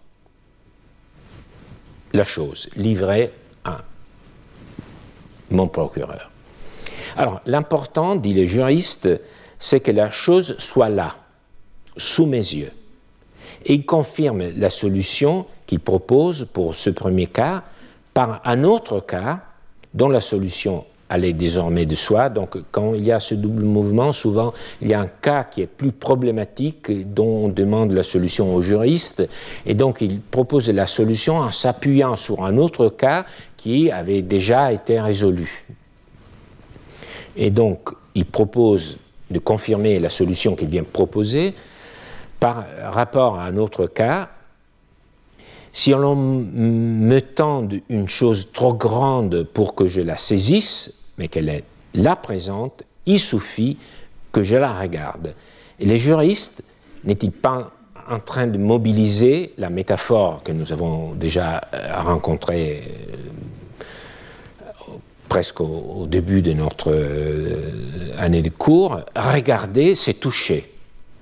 S2: la chose, livrée à mon procureur? Alors, l'important, dit le juriste, c'est que la chose soit là, sous mes yeux. Et il confirme la solution qu'il propose pour ce premier cas par un autre cas dont la solution allait désormais de soi. Donc, quand il y a ce double mouvement, souvent, il y a un cas qui est plus problématique dont on demande la solution au juriste. Et donc, il propose la solution en s'appuyant sur un autre cas qui avait déjà été résolu. Et donc, il propose de confirmer la solution qu'il vient proposer par rapport à un autre cas. Si on me tend une chose trop grande pour que je la saisisse, mais qu'elle est là présente, il suffit que je la regarde. Et les juristes, n'est-il pas en train de mobiliser la métaphore que nous avons déjà rencontrée presque au, au début de notre euh, année de cours, regarder, c'est toucher.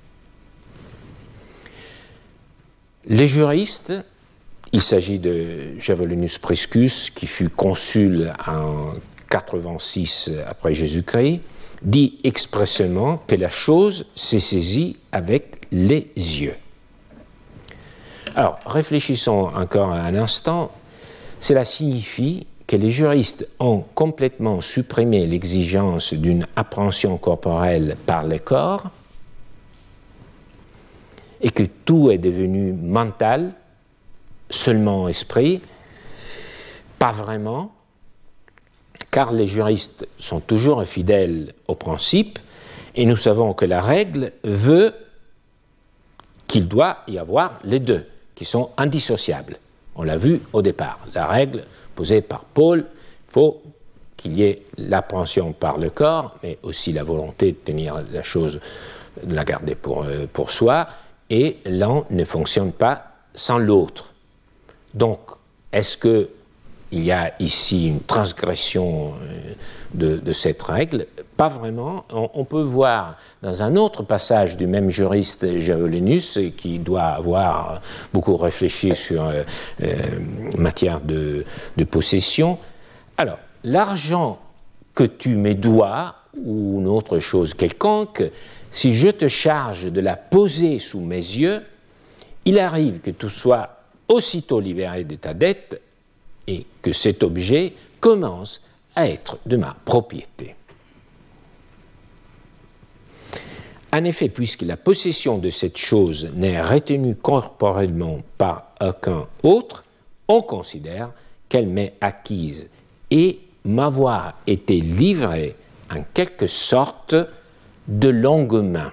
S2: Les juristes, il s'agit de Javelinus Priscus, qui fut consul en quatre-vingt-six après Jésus-Christ, dit expressément que la chose s'est saisie avec les yeux. Alors, réfléchissons encore un instant. Cela signifie que les juristes ont complètement supprimé l'exigence d'une appréhension corporelle par le corps et que tout est devenu mental, seulement esprit. Pas vraiment, car les juristes sont toujours fidèles au principe et nous savons que la règle veut qu'il doit y avoir les deux, qui sont indissociables. On l'a vu au départ. La règle posée par Paul, il faut qu'il y ait l'appréhension par le corps, mais aussi la volonté de tenir la chose, de la garder pour, pour soi, et l'un ne fonctionne pas sans l'autre. Donc, est-ce qu'il y a ici une transgression de, de cette règle? Pas vraiment. On, on peut voir dans un autre passage du même juriste Javelinus, qui doit avoir beaucoup réfléchi sur euh, euh, matière de, de possession. Alors, l'argent que tu me dois, ou une autre chose quelconque, si je te charge de la poser sous mes yeux, il arrive que tu sois aussitôt libéré de ta dette et que cet objet commence à être de ma propriété. En effet, puisque la possession de cette chose n'est retenue corporellement par aucun autre, on considère qu'elle m'est acquise et m'avoir été livrée en quelque sorte de longue main.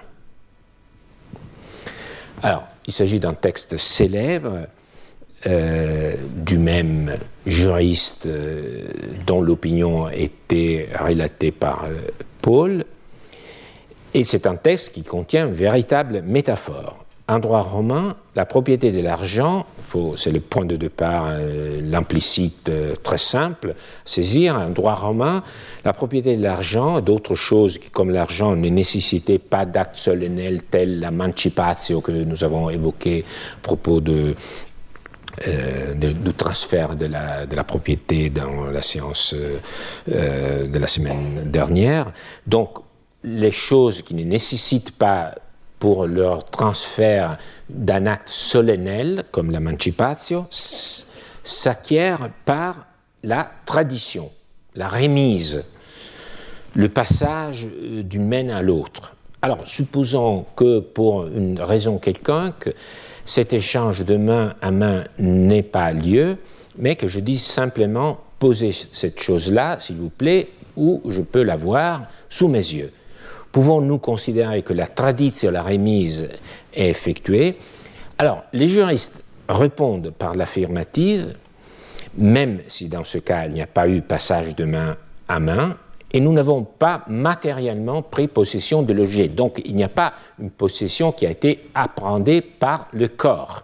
S2: Alors, il s'agit d'un texte célèbre euh, du même juriste euh, dont l'opinion était relatée par euh, Paul, et c'est un texte qui contient une véritable métaphore. En droit romain, la propriété de l'argent, c'est le point de départ, euh, l'implicite euh, très simple, saisir. En droit romain, la propriété de l'argent, d'autres choses qui, comme l'argent, ne nécessitaient pas d'acte solennel tel la mancipatio que nous avons évoqué à propos de, euh, de, du transfert de la, de la propriété dans la séance euh, de la semaine dernière. Donc, les choses qui ne nécessitent pas pour leur transfert d'un acte solennel, comme la mancipatio, s'acquièrent par la tradition, la remise, le passage d'une main à l'autre. Alors, supposons que pour une raison quelconque, cet échange de main à main n'ait pas lieu, mais que je dise simplement, posez cette chose-là, s'il vous plaît, où je peux la voir sous mes yeux. Pouvons-nous considérer que la tradition, la remise est effectuée? Alors, les juristes répondent par l'affirmative, même si dans ce cas il n'y a pas eu passage de main à main, et nous n'avons pas matériellement pris possession de l'objet. Donc, il n'y a pas une possession qui a été appréhendée par le corps.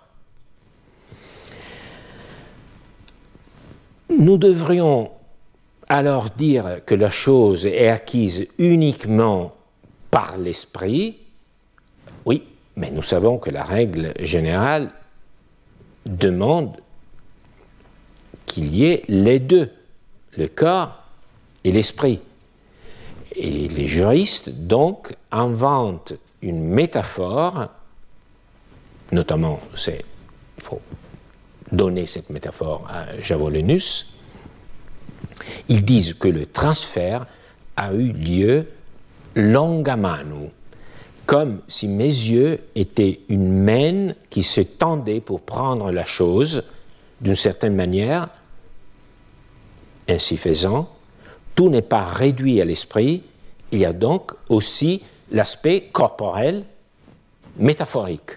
S2: Nous devrions alors dire que la chose est acquise uniquement par l'esprit, oui, mais nous savons que la règle générale demande qu'il y ait les deux, le corps et l'esprit. Et les juristes, donc, inventent une métaphore, notamment, c'est, il faut donner cette métaphore à Javelinus, ils disent que le transfert a eu lieu longa manu, comme si mes yeux étaient une main qui se tendait pour prendre la chose d'une certaine manière. Ainsi faisant, tout n'est pas réduit à l'esprit, il y a donc aussi l'aspect corporel, métaphorique.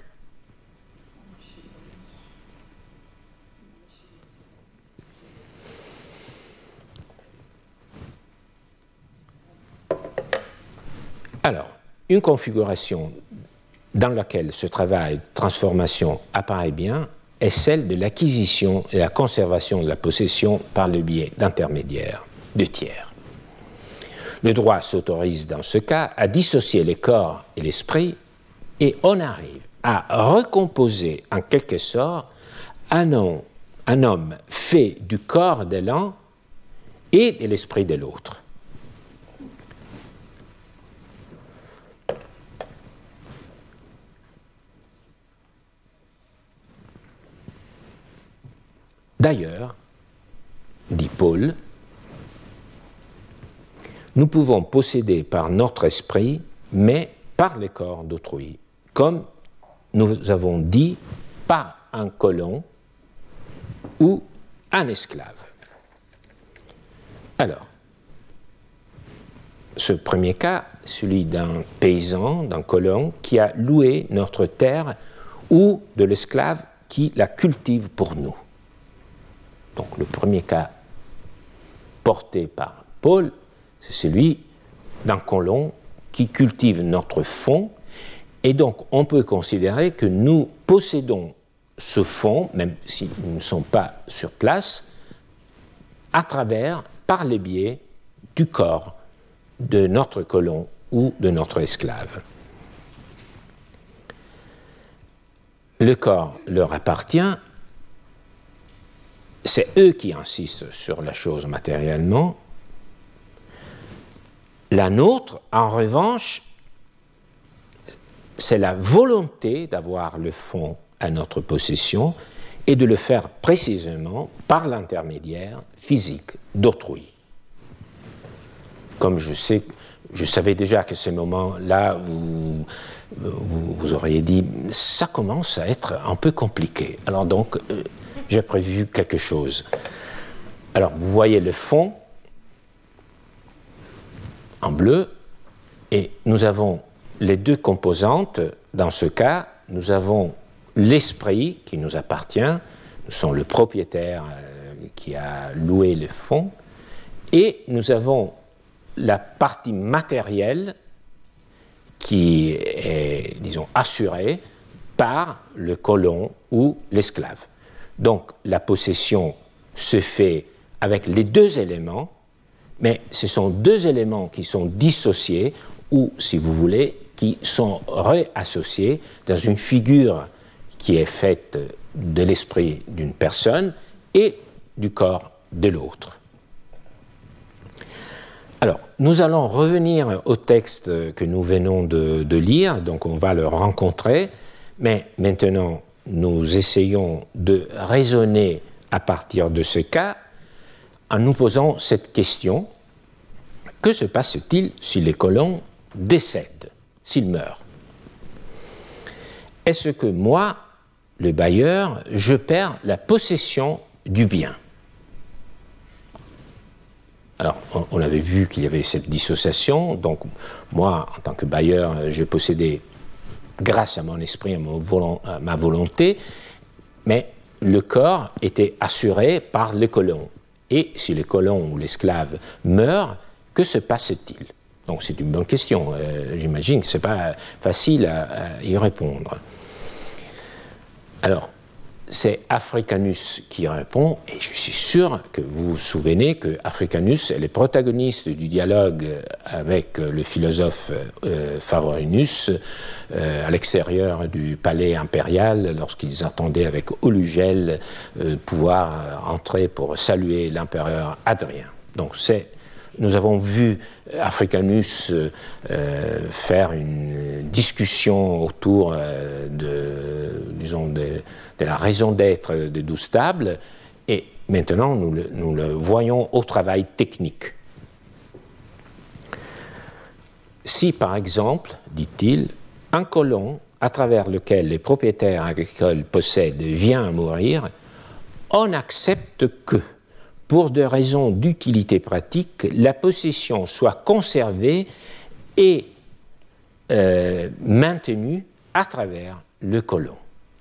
S2: Alors, une configuration dans laquelle ce travail de transformation apparaît bien est celle de l'acquisition et la conservation de la possession par le biais d'intermédiaires. de tiers. Le droit s'autorise dans ce cas à dissocier le corps et l'esprit, et on arrive à recomposer en quelque sorte un homme, un homme fait du corps de l'un et de l'esprit de l'autre. D'ailleurs, dit Paul, nous pouvons posséder par notre esprit, mais par le corps d'autrui, comme nous avons dit par un colon ou un esclave. Alors, ce premier cas, celui d'un paysan, d'un colon qui a loué notre terre ou de l'esclave qui la cultive pour nous. Donc le premier cas porté par Paul, c'est celui d'un colon qui cultive notre fonds, et donc on peut considérer que nous possédons ce fonds, même si nous ne sommes pas sur place, à travers, par les biais du corps de notre colon ou de notre esclave. Le corps leur appartient, c'est eux qui insistent sur la chose matériellement. La nôtre, en revanche, c'est la volonté d'avoir le fonds à notre possession et de le faire précisément par l'intermédiaire physique d'autrui. Comme je sais, je savais déjà qu'à ce moment-là, vous, vous, vous auriez dit, ça commence à être un peu compliqué. Alors donc, euh, j'ai prévu quelque chose. Alors, vous voyez le fond en bleu, et nous avons les deux composantes. Dans ce cas, nous avons l'esprit qui nous appartient, nous sommes le propriétaire euh, qui a loué le fonds, et nous avons la partie matérielle qui est, disons, assurée par le colon ou l'esclave. Donc, la possession se fait avec les deux éléments, mais ce sont deux éléments qui sont dissociés ou, si vous voulez, qui sont réassociés dans une figure qui est faite de l'esprit d'une personne et du corps de l'autre. Alors, nous allons revenir au texte que nous venons de, de lire, donc on va le rencontrer, mais maintenant nous essayons de raisonner à partir de ce cas en nous posant cette question: que se passe-t-il si les colons décèdent, s'ils meurent? Est-ce que moi, le bailleur, je perds la possession du bien? Alors, on, on avait vu qu'il y avait cette dissociation, donc moi, en tant que bailleur, je possédais, grâce à mon esprit, à, mon volo- à ma volonté, mais le corps était assuré par le colon. Et si le colon ou l'esclave meurt, que se passe-t-il? Donc c'est une bonne question, euh, j'imagine que ce n'est pas facile à, à y répondre. Alors, c'est Africanus qui répond, et je suis sûr que vous vous souvenez que Africanus est le protagoniste du dialogue avec le philosophe euh, Favorinus euh, à l'extérieur du palais impérial, lorsqu'ils attendaient avec Olugel euh, pouvoir entrer pour saluer l'empereur Hadrien. Donc c'est Nous avons vu Africanus euh, faire une discussion autour euh, de, disons, de, de la raison d'être des douze tables, et maintenant nous le, nous le voyons au travail technique. Si, par exemple, dit-il, un colon à travers lequel les propriétaires agricoles possèdent vient à mourir, on accepte que, pour des raisons d'utilité pratique, la possession soit conservée et euh, maintenue à travers le colon.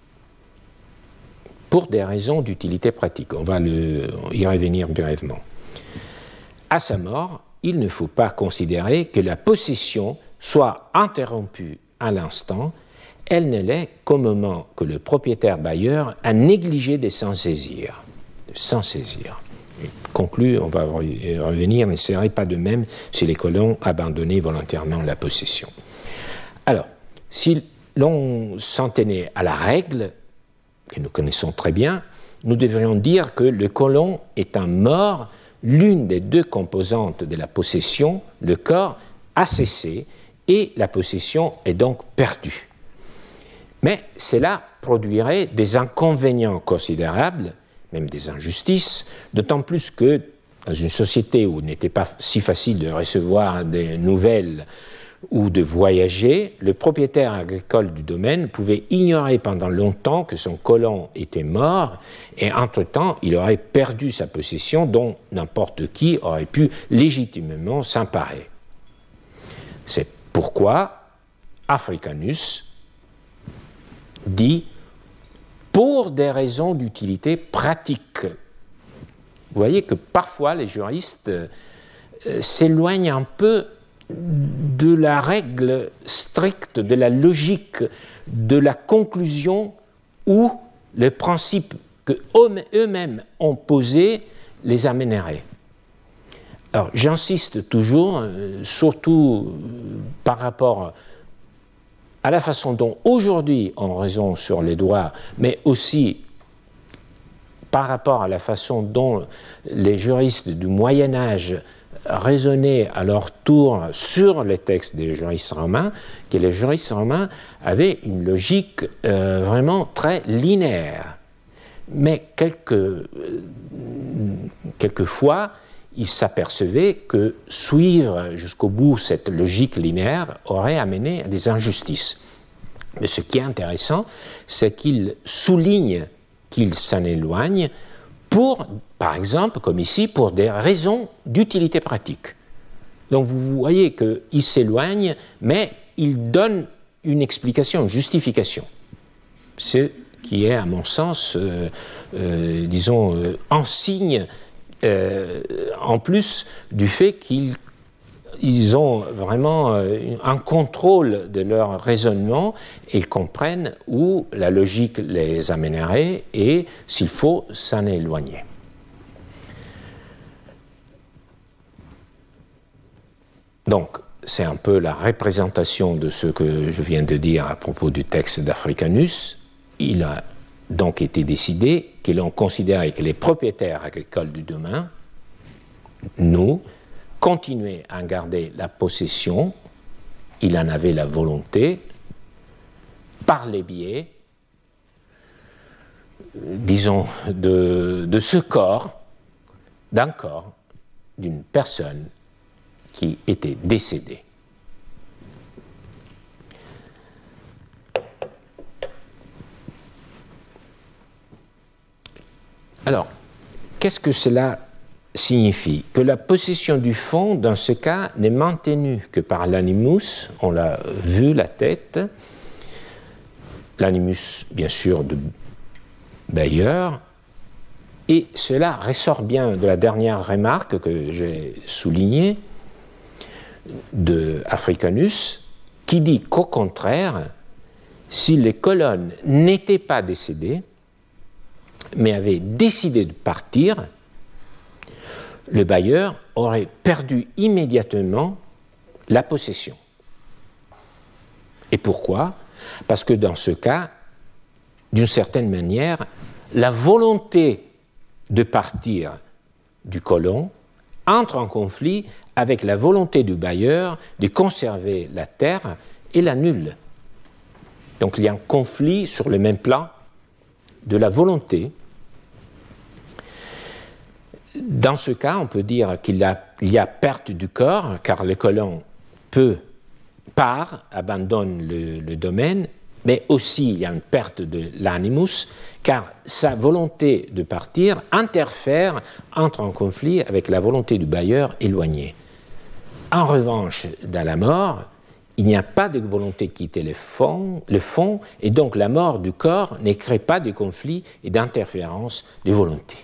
S2: Pour des raisons d'utilité pratique, on va le, y revenir brièvement. À sa mort, il ne faut pas considérer que la possession soit interrompue à l'instant, elle ne l'est qu'au moment que le propriétaire bailleur a négligé de s'en saisir. De s'en saisir. conclut, on va y revenir, ne serait pas de même si les colons abandonnaient volontairement la possession. Alors, si l'on s'en tenait à la règle, que nous connaissons très bien, nous devrions dire que le colon étant mort, l'une des deux composantes de la possession, le corps, a cessé et la possession est donc perdue. Mais cela produirait des inconvénients considérables, même des injustices, d'autant plus que dans une société où il n'était pas si facile de recevoir des nouvelles ou de voyager, le propriétaire agricole du domaine pouvait ignorer pendant longtemps que son colon était mort et entre-temps, il aurait perdu sa possession dont n'importe qui aurait pu légitimement s'emparer. C'est pourquoi Africanus dit « pour des raisons d'utilité pratique ». Vous voyez que parfois les juristes euh, s'éloignent un peu de la règle stricte, de la logique, de la conclusion où les principes qu'eux-mêmes ont posés les amèneraient. Alors j'insiste toujours, euh, surtout euh, par rapport à la façon dont aujourd'hui on raisonne sur les droits, mais aussi par rapport à la façon dont les juristes du Moyen-Âge raisonnaient à leur tour sur les textes des juristes romains, que les juristes romains avaient une logique euh, vraiment très linéaire. Mais quelques, euh, quelquefois, ils s'apercevaient que suivre jusqu'au bout cette logique linéaire aurait amené à des injustices. Mais ce qui est intéressant, c'est qu'ils soulignent qu'ils s'en éloignent pour, par exemple, comme ici, pour des raisons d'utilité pratique. Donc vous voyez qu'ils s'éloignent, mais ils donnent une explication, une justification. Ce qui est, à mon sens, euh, euh, disons, euh, en signe, euh, en plus du fait qu'ils ils ont vraiment un contrôle de leur raisonnement et ils comprennent où la logique les amènerait et, s'il faut, s'en éloigner. Donc, c'est un peu la représentation de ce que je viens de dire à propos du texte d'Africanus. Il a donc été décidé que l'on considérait que les propriétaires agricoles du domaine, nous, continuer à garder la possession, il en avait la volonté, par les biais, disons, de, de ce corps, d'un corps, d'une personne qui était décédée. Alors, qu'est-ce que cela signifie? Que la possession du fonds, dans ce cas, n'est maintenue que par l'animus, on l'a vu, la tête, l'animus, bien sûr, de bailleur, et cela ressort bien de la dernière remarque que j'ai soulignée de Africanus, qui dit qu'au contraire, si les colonnes n'étaient pas décédées, mais avaient décidé de partir, le bailleur aurait perdu immédiatement la possession. Et pourquoi? Parce que dans ce cas, d'une certaine manière, la volonté de partir du colon entre en conflit avec la volonté du bailleur de conserver la terre et l'annule. Donc il y a un conflit sur le même plan de la volonté. Dans ce cas, on peut dire qu'il y a, il y a perte du corps, car le colon peut, part, abandonne le, le domaine, mais aussi il y a une perte de l'animus, car sa volonté de partir interfère, entre en conflit avec la volonté du bailleur éloigné. En revanche, dans la mort, il n'y a pas de volonté de quitter le fond, le fond, et donc la mort du corps ne crée pas de conflit et d'interférence de volonté.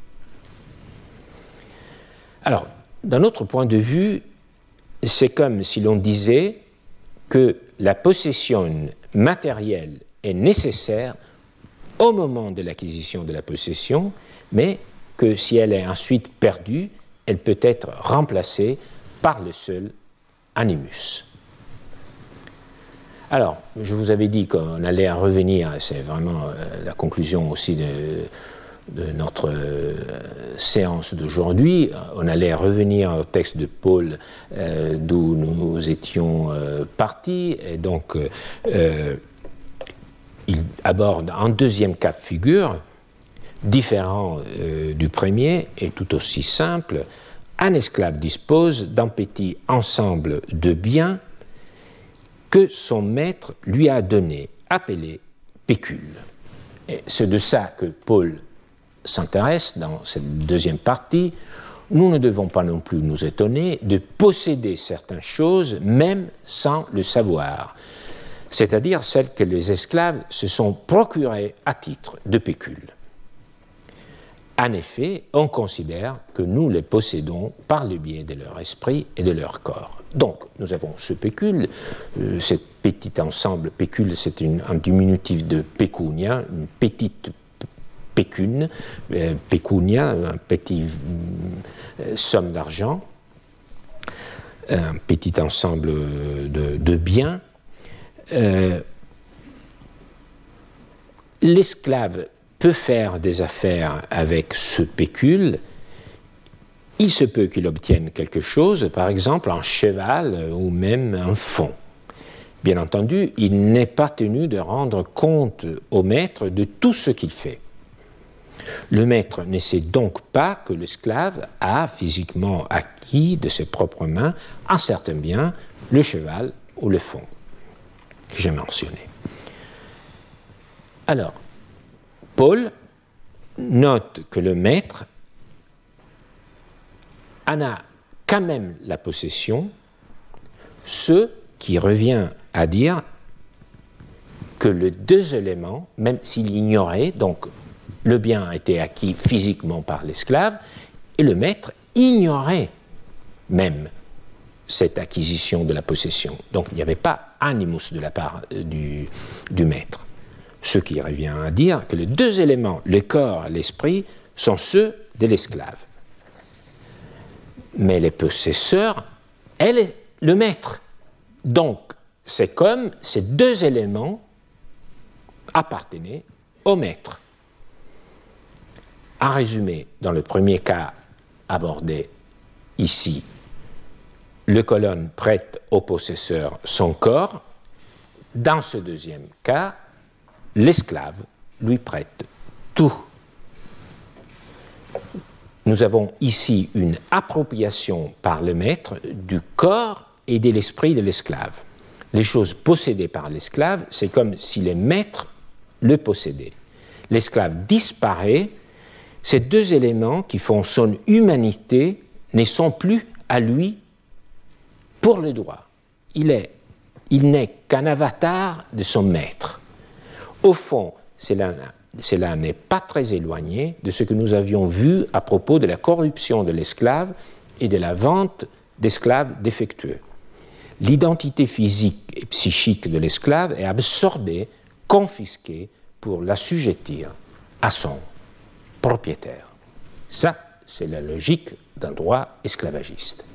S2: Alors, d'un autre point de vue, c'est comme si l'on disait que la possession matérielle est nécessaire au moment de l'acquisition de la possession, mais que si elle est ensuite perdue, elle peut être remplacée par le seul animus. Alors, je vous avais dit qu'on allait en revenir, c'est vraiment euh, la conclusion aussi de, de notre euh, séance d'aujourd'hui, on allait revenir au texte de Paul euh, d'où nous étions euh, partis, et donc euh, il aborde un deuxième cas de figure, différent euh, du premier et tout aussi simple. Un esclave dispose d'un petit ensemble de biens que son maître lui a donné, appelé pécule. Et c'est de ça que Paul s'intéresse dans cette deuxième partie. Nous ne devons pas non plus nous étonner de posséder certaines choses, même sans le savoir, c'est-à-dire celles que les esclaves se sont procurées à titre de pécule. En effet, on considère que nous les possédons par le biais de leur esprit et de leur corps. Donc, nous avons ce pécule, euh, ce petit ensemble pécule, c'est une, un diminutif de pecunia, une petite pécune, euh, pecunia, un petit euh, somme d'argent, un petit ensemble de, de biens. Euh, l'esclave peut faire des affaires avec ce pécule. Il se peut qu'il obtienne quelque chose, par exemple un cheval ou même un fonds. Bien entendu, il n'est pas tenu de rendre compte au maître de tout ce qu'il fait. Le maître ne sait donc pas que l'esclave a physiquement acquis de ses propres mains un certain bien, le cheval ou le fonds que j'ai mentionné. Alors, Paul note que le maître en a quand même la possession, ce qui revient à dire que les deux éléments, même s'il ignorait, donc le bien a été acquis physiquement par l'esclave, et le maître ignorait même cette acquisition de la possession. Donc il n'y avait pas animus de la part du, du maître. Ce qui revient à dire que les deux éléments, le corps et l'esprit, sont ceux de l'esclave. Mais les possesseurs, elle est le maître. Donc, c'est comme ces deux éléments appartenaient au maître. En résumé, dans le premier cas abordé ici, le colon prête au possesseur son corps. Dans ce deuxième cas, l'esclave lui prête tout. Nous avons ici une appropriation par le maître du corps et de l'esprit de l'esclave. Les choses possédées par l'esclave, c'est comme si le maître le possédait. L'esclave disparaît, ces deux éléments qui font son humanité ne sont plus à lui pour le droit. Il est, il n'est qu'un avatar de son maître. Au fond, cela, cela n'est pas très éloigné de ce que nous avions vu à propos de la corruption de l'esclave et de la vente d'esclaves défectueux. L'identité physique et psychique de l'esclave est absorbée, confisquée pour l'assujettir à son propriétaire. Ça, c'est la logique d'un droit esclavagiste.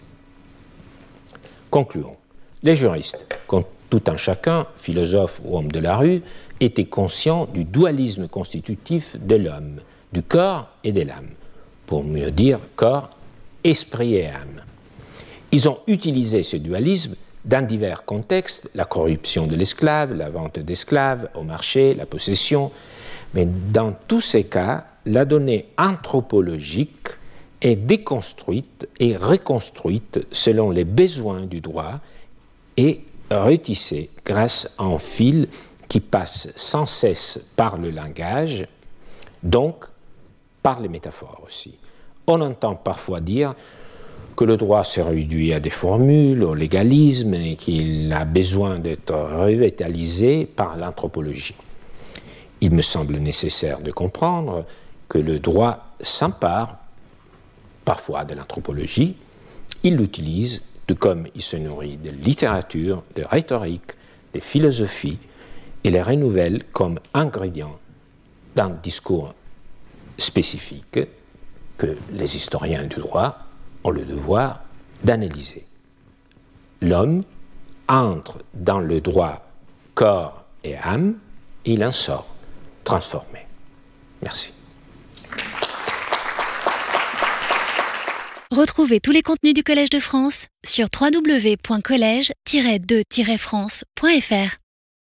S2: Concluons. Les juristes, comme tout un chacun, philosophe ou homme de la rue, étaient conscients du dualisme constitutif de l'homme, du corps et de l'âme, pour mieux dire corps, esprit et âme. Ils ont utilisé ce dualisme dans divers contextes, la corruption de l'esclave, la vente d'esclaves au marché, la possession, mais dans tous ces cas, la donnée anthropologique est déconstruite et reconstruite selon les besoins du droit et retissée grâce à un fil qui passe sans cesse par le langage, donc par les métaphores aussi. On entend parfois dire que le droit se réduit à des formules, au légalisme, et qu'il a besoin d'être revitalisé par l'anthropologie. Il me semble nécessaire de comprendre que le droit s'empare parfois de l'anthropologie, il l'utilise, tout comme il se nourrit de littérature, de rhétorique, de philosophie, et les renouvelle comme ingrédients d'un discours spécifique que les historiens du droit ont le devoir d'analyser. L'homme entre dans le droit corps et âme, il en sort transformé. Merci.
S1: Retrouvez tous les contenus du Collège de France sur w w w point collège tiret de tiret france point f r.